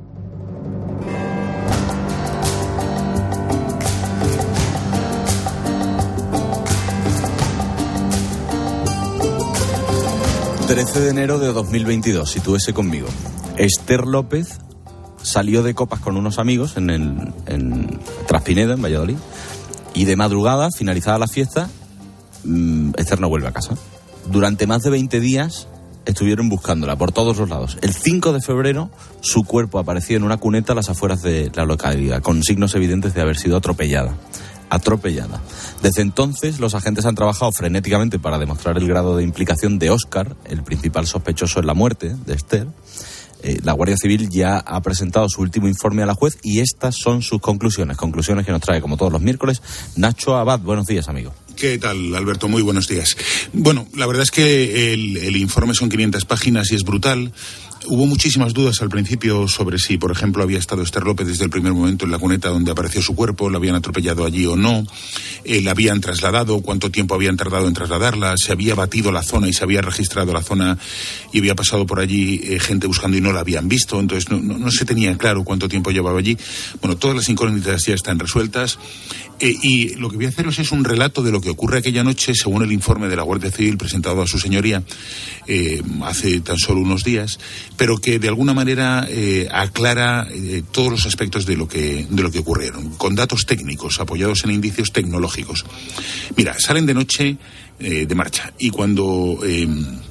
trece de enero de dos mil veintidós, sitúese conmigo. Esther López salió de copas con unos amigos en, el, en Traspineda, en Valladolid, y de madrugada, finalizada la fiesta, mmm, Esther no vuelve a casa. Durante más de veinte días estuvieron buscándola por todos los lados. El cinco de febrero su cuerpo apareció en una cuneta a las afueras de la localidad, con signos evidentes de haber sido atropellada. Atropellada. Desde entonces los agentes han trabajado frenéticamente para demostrar el grado de implicación de Óscar, el principal sospechoso en la muerte de Esther. Eh, la Guardia Civil ya ha presentado su último informe a la juez y estas son sus conclusiones. Conclusiones que nos trae, como todos los miércoles, Nacho Abad. Buenos días, amigo. ¿Qué tal, Alberto? Muy buenos días. Bueno, la verdad es que el, el informe son quinientas páginas y es brutal. Hubo muchísimas dudas al principio sobre si, por ejemplo, había estado Esther López desde el primer momento en la cuneta donde apareció su cuerpo, la habían atropellado allí o no, eh, la habían trasladado, cuánto tiempo habían tardado en trasladarla, se había batido la zona y se había registrado la zona y había pasado por allí eh, gente buscando y no la habían visto, entonces no, no, no se tenía claro cuánto tiempo llevaba allí. Bueno, todas las incógnitas ya están resueltas. Eh, y lo que voy a haceros es un relato de lo que ocurre aquella noche según el informe de la Guardia Civil presentado a su señoría eh, hace tan solo unos días, pero que de alguna manera eh, aclara eh, todos los aspectos de lo que de lo que ocurrieron, con datos técnicos apoyados en indicios tecnológicos. Mira, salen de noche eh, de marcha y cuando eh,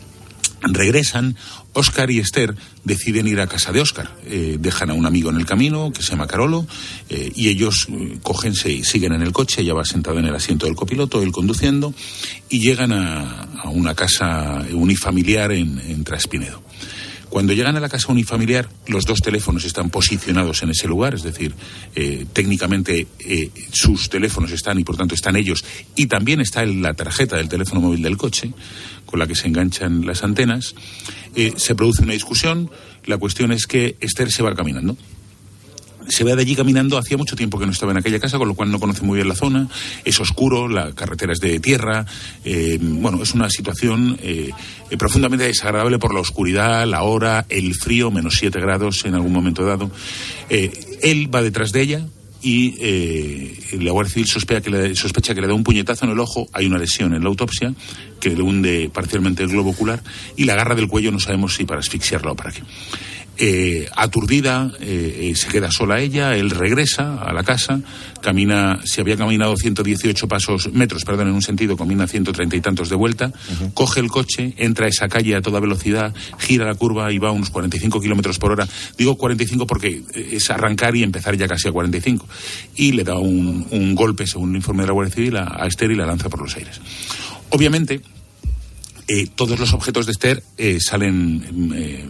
regresan, Óscar y Esther deciden ir a casa de Óscar. Eh, dejan a un amigo en el camino, que se llama Carolo, eh, y ellos eh, cógense y siguen en el coche. Ella va sentada en el asiento del copiloto, él conduciendo, y llegan a, a una casa unifamiliar en, en Traspinedo. Cuando llegan a la casa unifamiliar, los dos teléfonos están posicionados en ese lugar, es decir, eh, técnicamente eh, sus teléfonos están y por tanto están ellos, y también está la tarjeta del teléfono móvil del coche, con la que se enganchan las antenas. Eh, se produce una discusión, la cuestión es que Esther se va caminando. Se ve de allí caminando, hacía mucho tiempo que no estaba en aquella casa, con lo cual no conoce muy bien la zona, es oscuro, la carretera es de tierra, eh, bueno, es una situación eh, profundamente desagradable por la oscuridad, la hora, el frío, menos siete grados en algún momento dado. Eh, él va detrás de ella y eh, la Guardia Civil sospecha que, le, sospecha que le da un puñetazo en el ojo, hay una lesión en la autopsia que le hunde parcialmente el globo ocular y la agarra del cuello, no sabemos si para asfixiarla o para qué. Eh, aturdida, eh, se queda sola ella, él regresa a la casa, camina, si había caminado ciento dieciocho pasos, metros, perdón, en un sentido, camina ciento treinta y tantos de vuelta, uh-huh. Coge el coche, entra a esa calle a toda velocidad, gira la curva y va a unos cuarenta y cinco kilómetros por hora. Digo cuarenta y cinco porque es arrancar y empezar ya casi a cuarenta y cinco. Y le da un, un golpe, según el informe de la Guardia Civil, a, a Esther y la lanza por los aires. Obviamente, Eh, todos los objetos de Esther eh, salen eh,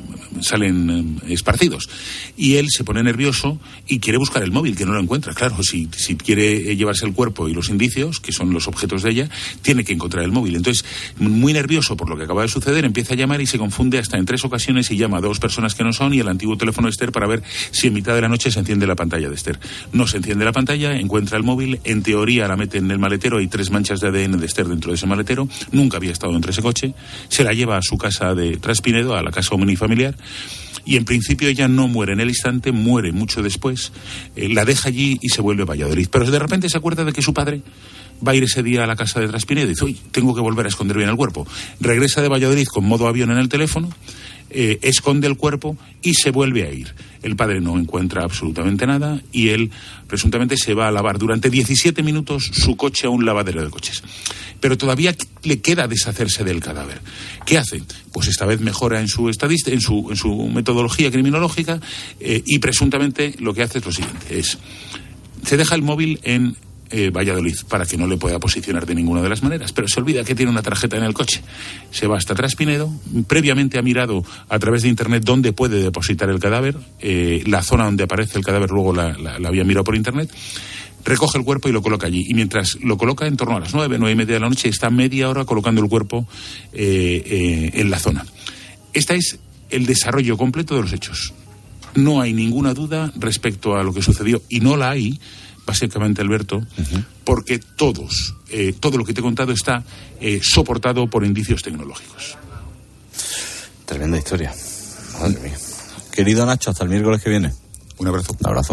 salen eh, esparcidos y él se pone nervioso y quiere buscar el móvil, que no lo encuentra. Claro, si, si quiere llevarse el cuerpo y los indicios, que son los objetos de ella, tiene que encontrar el móvil. Entonces, muy nervioso por lo que acaba de suceder, empieza a llamar y se confunde hasta en tres ocasiones y llama a dos personas que no son y el antiguo teléfono de Esther para ver si en mitad de la noche se enciende la pantalla de Esther. No se enciende la pantalla, encuentra el móvil, en teoría la mete en el maletero, hay tres manchas de A D N de Esther dentro de ese maletero, nunca había estado entre ese coche. Se la lleva a su casa de Traspinedo, a la casa unifamiliar, y en principio ella no muere en el instante, muere mucho después, eh, la deja allí y se vuelve a Valladolid. Pero de repente se acuerda de que su padre va a ir ese día a la casa de Traspinedo y dice, uy, tengo que volver a esconder bien el cuerpo. Regresa de Valladolid con modo avión en el teléfono, eh, esconde el cuerpo y se vuelve a ir. El padre no encuentra absolutamente nada y él presuntamente se va a lavar durante diecisiete minutos su coche a un lavadero de coches. Pero todavía le queda deshacerse del cadáver. ¿Qué hace? Pues esta vez mejora en su estadística, en su, en su metodología criminológica eh, y presuntamente lo que hace es lo siguiente, es se deja el móvil en eh, Valladolid, para que no le pueda posicionar de ninguna de las maneras. Pero se olvida que tiene una tarjeta en el coche. Se va hasta Traspinedo, previamente ha mirado a través de internet dónde puede depositar el cadáver, eh, la zona donde aparece el cadáver luego la, la, la había mirado por internet, recoge el cuerpo y lo coloca allí. Y mientras lo coloca en torno a las nueve, nueve y media de la noche, está media hora colocando el cuerpo eh, eh, en la zona. Este es el desarrollo completo de los hechos. No hay ninguna duda respecto a lo que sucedió, y no la hay, básicamente, Alberto, uh-huh. porque todos, eh, todo lo que te he contado está eh, soportado por indicios tecnológicos. Tremenda historia. Madre mía. Querido Nacho, hasta el miércoles que viene. Un abrazo. Un abrazo.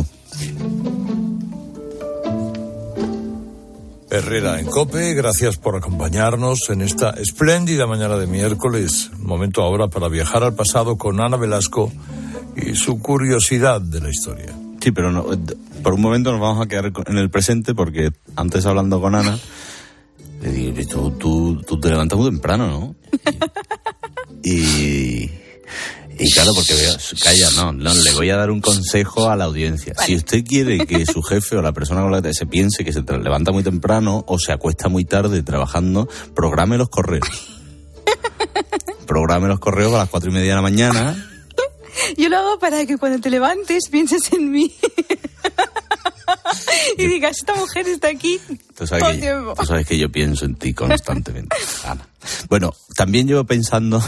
Herrera en COPE, gracias por acompañarnos en esta espléndida mañana de miércoles. Momento ahora para viajar al pasado con Ana Velasco y su curiosidad de la historia. Sí, pero no, por un momento nos vamos a quedar en el presente, porque antes, hablando con Ana, le digo, tú, tú, tú te levantas muy temprano, ¿no? Y, y claro, porque veo, calla, no, no, le voy a dar un consejo a la audiencia. Vale. Si usted quiere que su jefe o la persona con la que se piense que se levanta muy temprano o se acuesta muy tarde trabajando, programe los correos. Programe los correos a las cuatro y media de la mañana. Yo lo hago para que cuando te levantes pienses en mí. Y yo, digas, esta mujer está aquí todo el tiempo. Tú sabes que yo pienso en ti constantemente, Ana. Bueno, también llevo pensando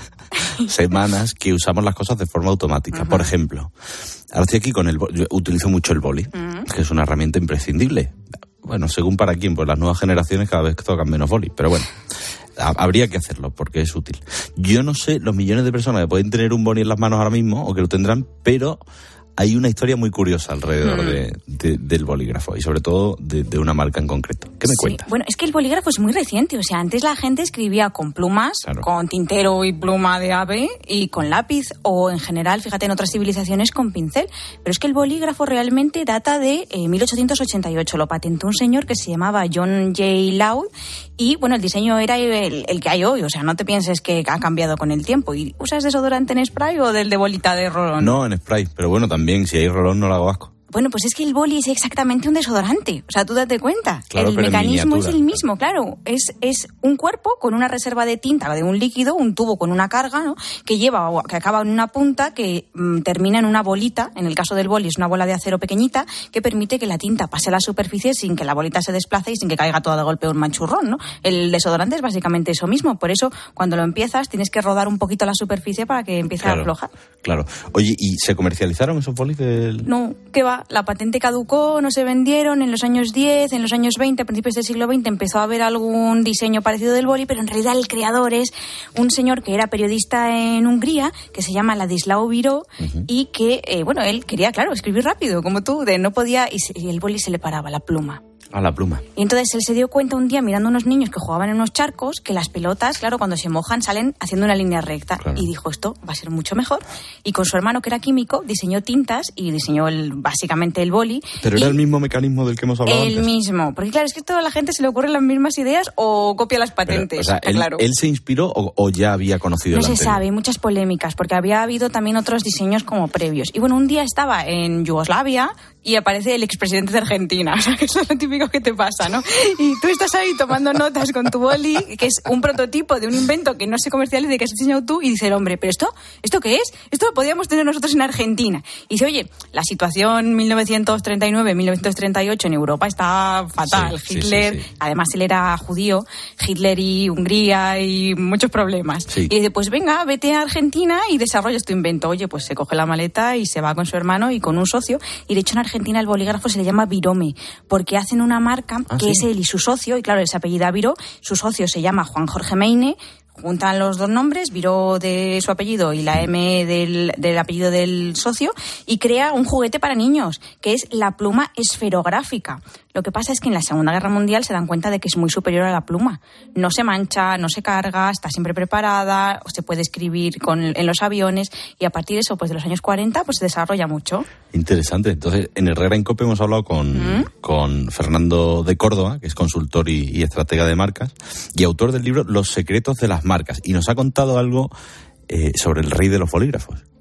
semanas que usamos las cosas de forma automática. Uh-huh. Por ejemplo, ahora estoy aquí con el boli. Yo utilizo mucho el boli, uh-huh. que es una herramienta imprescindible. Bueno, según para quién, pues las nuevas generaciones cada vez tocan menos boli, pero bueno. Habría que hacerlo porque es útil. Yo no sé los millones de personas que pueden tener un boli en las manos ahora mismo o que lo tendrán, pero hay una historia muy curiosa alrededor mm. de, de, del bolígrafo y sobre todo de, de una marca en concreto. ¿Qué me sí. cuentas? Bueno, es que el bolígrafo es muy reciente. O sea, antes la gente escribía con plumas, claro. con tintero y pluma de ave y con lápiz, o en general, fíjate, en otras civilizaciones con pincel. Pero es que el bolígrafo realmente data de eh, mil ochocientos ochenta y ocho. Lo patentó un señor que se llamaba John J. Loud y, bueno, el diseño era el, el que hay hoy. O sea, no te pienses que ha cambiado con el tiempo. ¿Y usas desodorante en spray o del de bolita de rolón? No, en spray, pero bueno, también También, si hay rolón, no lo hago asco. Bueno, pues es que el boli es exactamente un desodorante. O sea, tú date cuenta. Claro, el mecanismo es el mismo, claro. Es, es un cuerpo con una reserva de tinta, de un líquido, un tubo con una carga, ¿no? Que lleva, que acaba en una punta que mmm, termina en una bolita. En el caso del boli es una bola de acero pequeñita que permite que la tinta pase a la superficie sin que la bolita se desplace y sin que caiga todo de golpe un manchurrón, ¿no? El desodorante es básicamente eso mismo. Por eso, cuando lo empiezas, tienes que rodar un poquito la superficie para que empiece claro, a aflojar. Claro. Oye, ¿y se comercializaron esos bolis del...? No, ¿qué va? La patente caducó. No se vendieron en los años diez, en los años veinte, a principios del siglo veinte empezó a haber algún diseño parecido del boli, pero en realidad el creador es un señor que era periodista en Hungría, que se llama Ladislao Biró, uh-huh. y que, eh, bueno, él quería, claro, escribir rápido, como tú, de no podía, y, se, y el boli se le paraba, la pluma. A la pluma. Y entonces él se dio cuenta un día, mirando a unos niños que jugaban en unos charcos, que las pelotas, claro, cuando se mojan salen haciendo una línea recta. Claro. Y dijo, esto va a ser mucho mejor. Y con su hermano, que era químico, diseñó tintas y diseñó el, básicamente el boli. Pero era el mismo mecanismo del que hemos hablado el antes. El mismo. Porque claro, es que a toda la gente se le ocurren las mismas ideas o copia las patentes. Pero, o sea, él, claro. ¿él se inspiró o, o ya había conocido no el se anterior? sabe, hay muchas polémicas, porque había habido también otros diseños como previos. Y bueno, un día estaba en Yugoslavia y aparece el expresidente de Argentina. O sea, que eso es lo típico que te pasa, ¿no? Y tú estás ahí tomando notas con tu boli, que es un prototipo de un invento que no se comercializa y que has diseñado tú, y dice el hombre, ¿pero esto? ¿Esto qué es? Esto lo podíamos tener nosotros en Argentina. Y dice, oye, la situación mil novecientos treinta y nueve mil novecientos treinta y ocho en Europa está fatal. Sí, Hitler, sí, sí, sí. Además él era judío, Hitler y Hungría y muchos problemas. Sí. Y dice, pues venga, vete a Argentina y desarrollas tu invento. Oye, pues se coge la maleta y se va con su hermano y con un socio. Y de hecho en Argentina el bolígrafo se le llama Virome, porque hacen una marca ah, que ¿sí? es él y su socio, y claro, él se apellida Viró, su socio se llama Juan Jorge Meine, juntan los dos nombres, Viró de su apellido y la M del, del apellido del socio, y crea un juguete para niños, que es la pluma esferográfica. Lo que pasa es que en la Segunda Guerra Mundial se dan cuenta de que es muy superior a la pluma. No se mancha, no se carga, está siempre preparada, se puede escribir con, en los aviones, y a partir de eso, pues de los años cuarenta, pues se desarrolla mucho. Interesante. Entonces, en Herrera en COPE hemos hablado con, ¿Mm? con Fernando de Córdoba, que es consultor y, y estratega de marcas, y autor del libro Los secretos de las marcas, y nos ha contado algo eh, sobre el rey de los bolígrafos,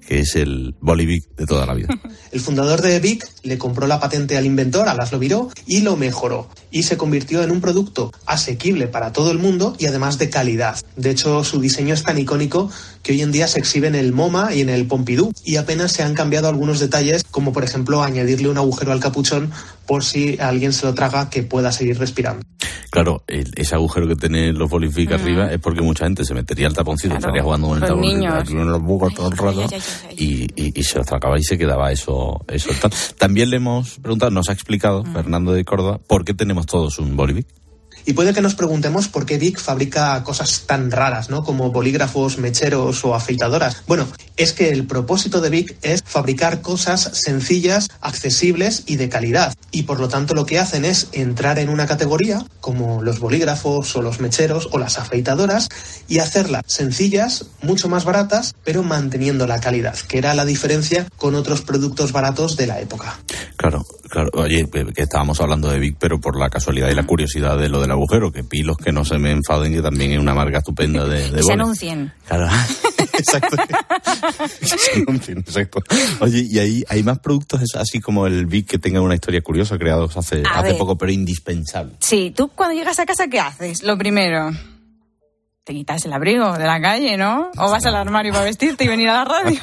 que es el Bolivic de toda la vida. El fundador de Bic le compró la patente al inventor, a Laszlo Biró, y lo mejoró. Y se convirtió en un producto asequible para todo el mundo y además de calidad. De hecho, su diseño es tan icónico que hoy en día se exhibe en el MoMA y en el Pompidou. Y apenas se han cambiado algunos detalles, como por ejemplo añadirle un agujero al capuchón por si alguien se lo traga, que pueda seguir respirando. Claro, el, ese agujero que tiene los Bolivic mm. arriba es porque mucha gente se metería el taponcito, claro, estaría jugando con el taponcito aquí en los bucos todo el rato y, y, y se lo tragaba y se quedaba eso, eso tal. También le hemos preguntado, nos ha explicado mm. Fernando de Córdoba, por qué tenemos todos un Bolivic. Y puede que nos preguntemos por qué Bic fabrica cosas tan raras, ¿no? Como bolígrafos, mecheros o afeitadoras. Bueno, es que el propósito de Bic es fabricar cosas sencillas, accesibles y de calidad. Y por lo tanto lo que hacen es entrar en una categoría, como los bolígrafos o los mecheros o las afeitadoras, y hacerlas sencillas, mucho más baratas, pero manteniendo la calidad, que era la diferencia con otros productos baratos de la época. Claro, claro. Oye, que estábamos hablando de Bic, pero por la casualidad y la curiosidad de lo del agujero, que pilos que no se me enfaden, que también es una marca estupenda de, de se anuncien. Claro, exacto. Se anuncien, exacto. Oye, y ahí hay más productos así como el Bic que tengan una historia curiosa, creados hace, hace poco, pero indispensable. Sí, tú cuando llegas a casa, ¿qué haces? Lo primero, te quitas el abrigo de la calle, ¿no? O vas al armario para vestirte y venir a la radio.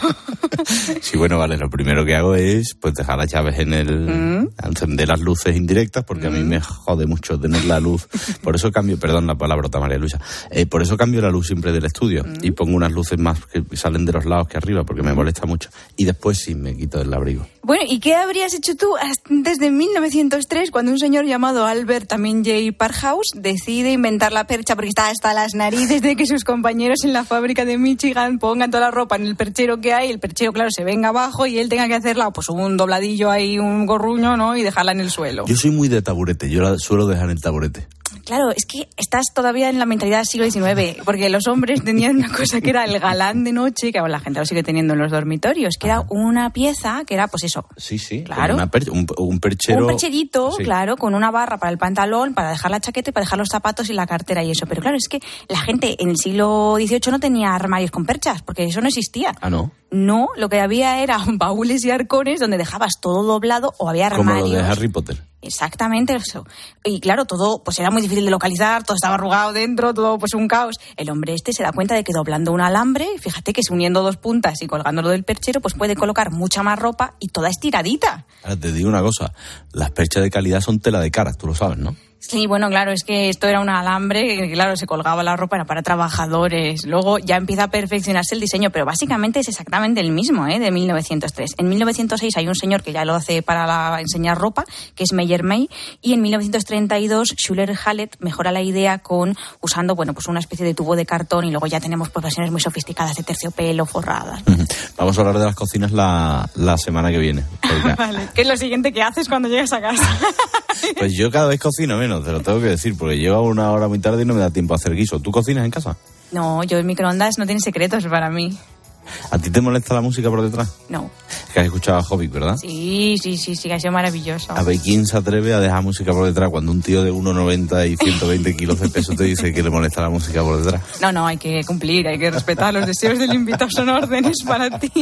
Sí, bueno, vale, lo primero que hago es pues dejar las llaves en el... Mm. encender las luces indirectas, porque mm. a mí me jode mucho tener la luz. Por eso cambio, perdón la palabrota, María Luisa, eh, por eso cambio la luz siempre del estudio mm. y pongo unas luces más que salen de los lados que arriba, porque me molesta mucho. Y después sí me quito el abrigo. Bueno, ¿y qué habrías hecho tú desde mil novecientos tres, cuando un señor llamado Albert, también J. Parkhouse, decide inventar la percha porque está hasta las narices de que sus compañeros en la fábrica de Michigan pongan toda la ropa en el perchero que hay, el perchero, claro, se venga abajo y él tenga que hacerla, pues un dobladillo ahí, un gorruño, ¿no? Y dejarla en el suelo. Yo soy muy de taburete, yo la suelo dejar en el taburete. Claro, es que estás todavía en la mentalidad del siglo diecinueve, porque los hombres tenían una cosa que era el galán de noche, que ahora la gente lo sigue teniendo en los dormitorios, que Ajá. era una pieza que era, pues eso. Sí, sí, claro. Una per- un, un perchero. Un percherito, sí. Claro, con una barra para el pantalón, para dejar la chaqueta y para dejar los zapatos y la cartera y eso. Pero claro, es que la gente en el siglo dieciocho no tenía armarios con perchas, porque eso no existía. Ah, ¿no? No, lo que había eran baúles y arcones donde dejabas todo doblado o había armarios. Como lo de Harry Potter. Exactamente eso. Y claro, todo pues era muy difícil de localizar, todo estaba arrugado dentro, todo pues un caos. El hombre este se da cuenta de que doblando un alambre, fíjate que es uniendo dos puntas y colgándolo del perchero, pues puede colocar mucha más ropa y toda estiradita. Ahora te digo una cosa, las perchas de calidad son tela de caras, tú lo sabes, ¿no? Sí, bueno, claro, es que esto era un alambre, que claro, se colgaba la ropa, era para trabajadores. Luego ya empieza a perfeccionarse el diseño, pero básicamente es exactamente el mismo, ¿eh? De mil novecientos tres. En mil novecientos seis hay un señor que ya lo hace para la, enseñar ropa, que es Meyer May, y en mil novecientos treinta y dos Schuller-Hallett mejora la idea con usando, bueno, pues una especie de tubo de cartón, y luego ya tenemos pues versiones muy sofisticadas de terciopelo, forradas. Vamos a hablar de las cocinas la, la semana que viene. Porque... Vale, ¿qué es lo siguiente que haces cuando llegas a casa? Pues yo cada vez cocino menos, te lo tengo que decir, porque llego una hora muy tarde y no me da tiempo a hacer guiso. ¿Tú cocinas en casa? No, yo el microondas no tiene secretos para mí. ¿A ti te molesta la música por detrás? No. Es que has escuchado a Hobbit, ¿verdad? Sí, sí, sí, sí, ha sido maravilloso. A ver, ¿quién se atreve a dejar música por detrás cuando un tío de uno noventa y ciento veinte kilos de peso te dice que le molesta la música por detrás? No, no, hay que cumplir, hay que respetar los deseos del invitado, son órdenes para ti.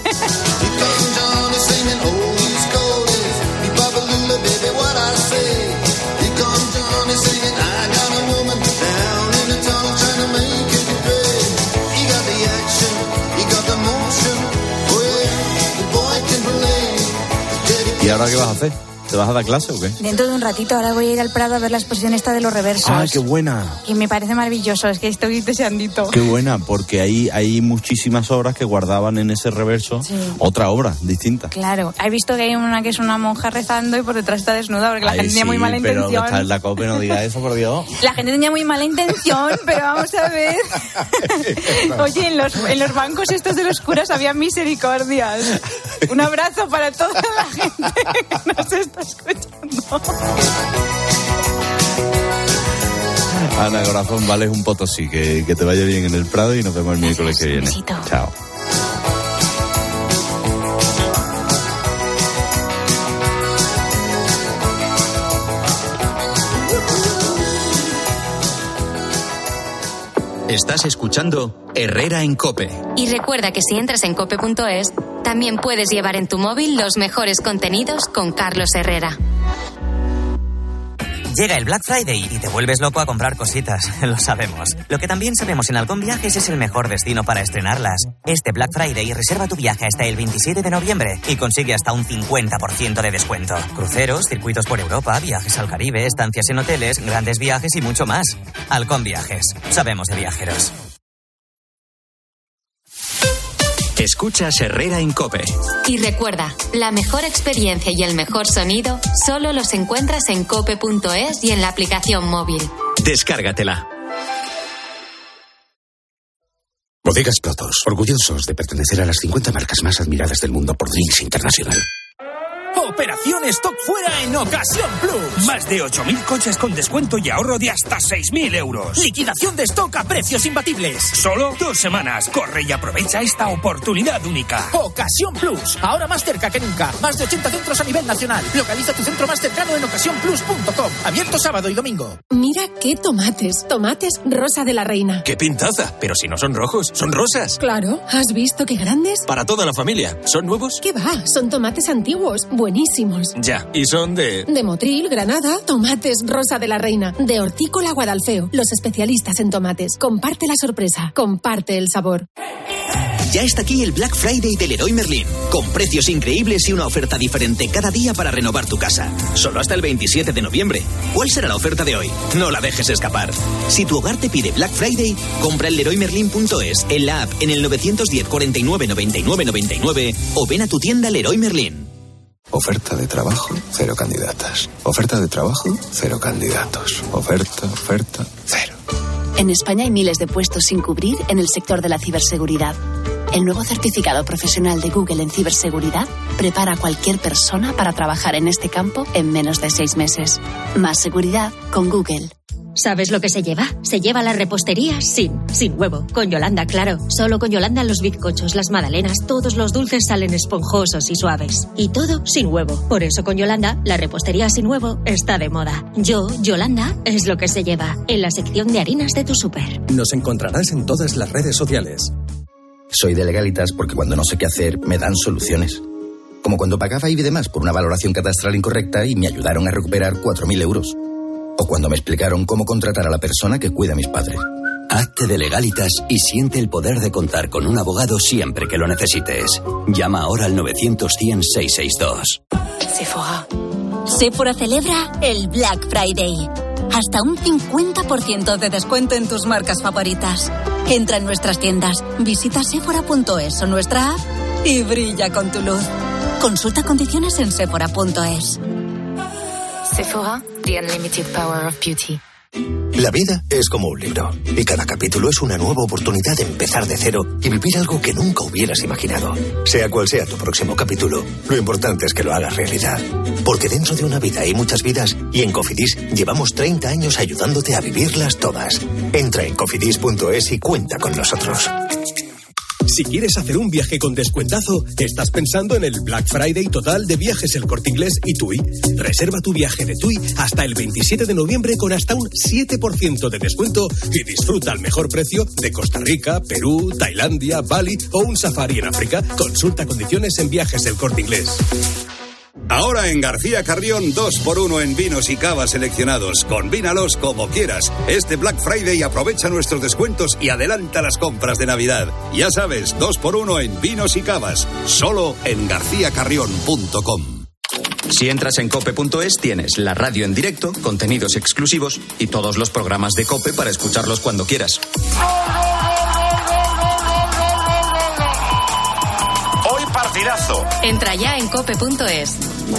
¿Y ahora qué vas a hacer? ¿Te vas a dar clase o qué? Dentro de un ratito, ahora voy a ir al Prado a ver la exposición esta de los reversos. ¡Ah, qué buena! Y me parece maravilloso, es que estoy deseandito. ¡Qué buena! Porque hay, hay muchísimas obras que guardaban en ese reverso, sí. Otra obra distinta. Claro, he visto que hay una que es una monja rezando y por detrás está desnuda, porque la Ay, gente tenía sí, muy mala pero intención. Pero está en la COPE, no diga eso, por Dios. La gente tenía muy mala intención, pero vamos a ver. Oye, en los, en los bancos estos de los curas había misericordias. Un abrazo para toda la gente que nos está escuchando. Ana, corazón, vales un potosí. Que, que te vaya bien en el Prado y nos vemos el Gracias, miércoles que viene. Besito. Chao. Estás escuchando Herrera en COPE. Y recuerda que si entras en cope punto es, también puedes llevar en tu móvil los mejores contenidos con Carlos Herrera. Llega el Black Friday y te vuelves loco a comprar cositas, lo sabemos. Lo que también sabemos en Halcón Viajes es el mejor destino para estrenarlas. Este Black Friday reserva tu viaje hasta el veintisiete de noviembre y consigue hasta un cincuenta por ciento de descuento. Cruceros, circuitos por Europa, viajes al Caribe, estancias en hoteles, grandes viajes y mucho más. Halcón Viajes, sabemos de viajeros. Escuchas Herrera en COPE. Y recuerda, la mejor experiencia y el mejor sonido solo los encuentras en cope punto es y en la aplicación móvil. Descárgatela. Bodegas Protos, orgullosos de pertenecer a las cincuenta marcas más admiradas del mundo por Drinks Internacional. Operación Stock Fuera en Ocasión Plus. Más de ocho mil coches con descuento y ahorro de hasta seis mil euros. Liquidación de stock a precios imbatibles. Solo dos semanas. Corre y aprovecha esta oportunidad única. Ocasión Plus. Ahora más cerca que nunca. Más de ochenta centros a nivel nacional. Localiza tu centro más cercano en ocasión plus punto com. Abierto sábado y domingo. Mira qué tomates. Tomates Rosa de la Reina. ¡Qué pintaza! Pero si no son rojos, son rosas. Claro. ¿Has visto qué grandes? Para toda la familia. ¿Son nuevos? ¿Qué va? Son tomates antiguos. Buenísimos. Ya, y son de... De Motril, Granada, tomates Rosa de la Reina, de Hortícola Guadalfeo, los especialistas en tomates. Comparte la sorpresa, comparte el sabor. Ya está aquí el Black Friday del Leroy Merlin, con precios increíbles y una oferta diferente cada día para renovar tu casa. Solo hasta el veintisiete de noviembre. ¿Cuál será la oferta de hoy? No la dejes escapar. Si tu hogar te pide Black Friday, compra en leroy merlin punto es, en la app, en el nueve uno cero, cuarenta y nueve, noventa y nueve, noventa y nueve o ven a tu tienda Leroy Merlin. Oferta de trabajo, cero candidatas. Oferta de trabajo, cero candidatos. Oferta, oferta, cero. En España hay miles de puestos sin cubrir en el sector de la ciberseguridad. El nuevo certificado profesional de Google en ciberseguridad prepara a cualquier persona para trabajar en este campo en menos de seis meses. Más seguridad con Google. ¿Sabes lo que se lleva? Se lleva la repostería sin, sin huevo. Con Yolanda, claro. Solo con Yolanda los bizcochos, las magdalenas, todos los dulces salen esponjosos y suaves. Y todo sin huevo. Por eso con Yolanda, la repostería sin huevo está de moda. Yo, Yolanda, es lo que se lleva. En la sección de harinas de tu súper. Nos encontrarás en todas las redes sociales. Soy de Legalitas porque cuando no sé qué hacer, me dan soluciones. Como cuando pagaba I B I demás por una valoración catastral incorrecta y me ayudaron a recuperar cuatro mil euros. O cuando me explicaron cómo contratar a la persona que cuida a mis padres. Hazte de Legalitas y siente el poder de contar con un abogado siempre que lo necesites. Llama ahora al novecientos, cien, seiscientos sesenta y dos. Sephora. Sephora celebra el Black Friday. Hasta un cincuenta por ciento de descuento en tus marcas favoritas. Entra en nuestras tiendas, visita sephora punto es o nuestra app y brilla con tu luz. Consulta condiciones en sephora punto es. Sephora, the unlimited power of beauty. La vida es como un libro y cada capítulo es una nueva oportunidad de empezar de cero y vivir algo que nunca hubieras imaginado. Sea cual sea tu próximo capítulo, lo importante es que lo hagas realidad. Porque dentro de una vida hay muchas vidas y en Cofidis llevamos treinta años ayudándote a vivirlas todas. Entra en cofidis punto es y cuenta con nosotros. Si quieres hacer un viaje con descuentazo, estás pensando en el Black Friday total de Viajes El Corte Inglés y TUI. Reserva tu viaje de TUI hasta el veintisiete de noviembre con hasta un siete por ciento de descuento y disfruta al mejor precio de Costa Rica, Perú, Tailandia, Bali o un safari en África. Consulta condiciones en Viajes El Corte Inglés. Ahora en García Carrión, dos por uno en vinos y cavas seleccionados. Combínalos como quieras. Este Black Friday aprovecha nuestros descuentos y adelanta las compras de Navidad. Ya sabes, dos por uno en vinos y cavas. Solo en garcía carrión punto com. Si entras en cope punto es, tienes la radio en directo, contenidos exclusivos y todos los programas de COPE para escucharlos cuando quieras. Hoy partidazo. Entra ya en cope punto es.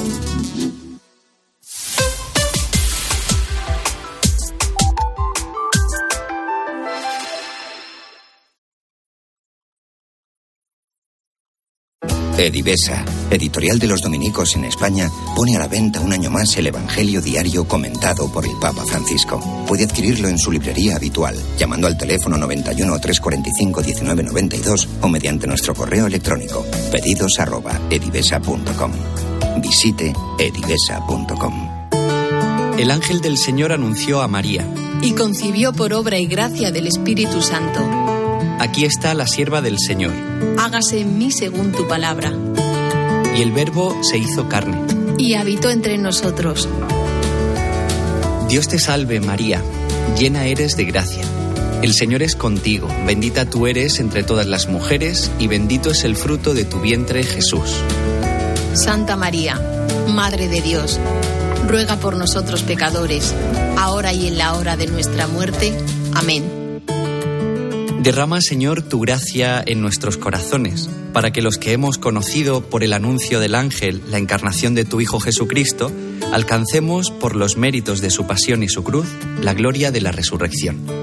Edivesa, editorial de los dominicos en España, pone a la venta un año más el Evangelio diario comentado por el Papa Francisco. Puede adquirirlo en su librería habitual, llamando al teléfono noventa y uno, trescientos cuarenta y cinco, diecinueve noventa y dos o mediante nuestro correo electrónico pedidos arroba edivesa punto com. Visite edivesa punto com. El ángel del Señor anunció a María. Y concibió por obra y gracia del Espíritu Santo. Aquí está la sierva del Señor. Hágase en mí según tu palabra. Y el Verbo se hizo carne. Y habitó entre nosotros. Dios te salve, María, llena eres de gracia. El Señor es contigo, bendita tú eres entre todas las mujeres, y bendito es el fruto de tu vientre, Jesús. Santa María, Madre de Dios, ruega por nosotros pecadores, ahora y en la hora de nuestra muerte. Amén. Derrama, Señor, tu gracia en nuestros corazones, para que los que hemos conocido por el anuncio del ángel la encarnación de tu Hijo Jesucristo, alcancemos, por los méritos de su pasión y su cruz, la gloria de la resurrección.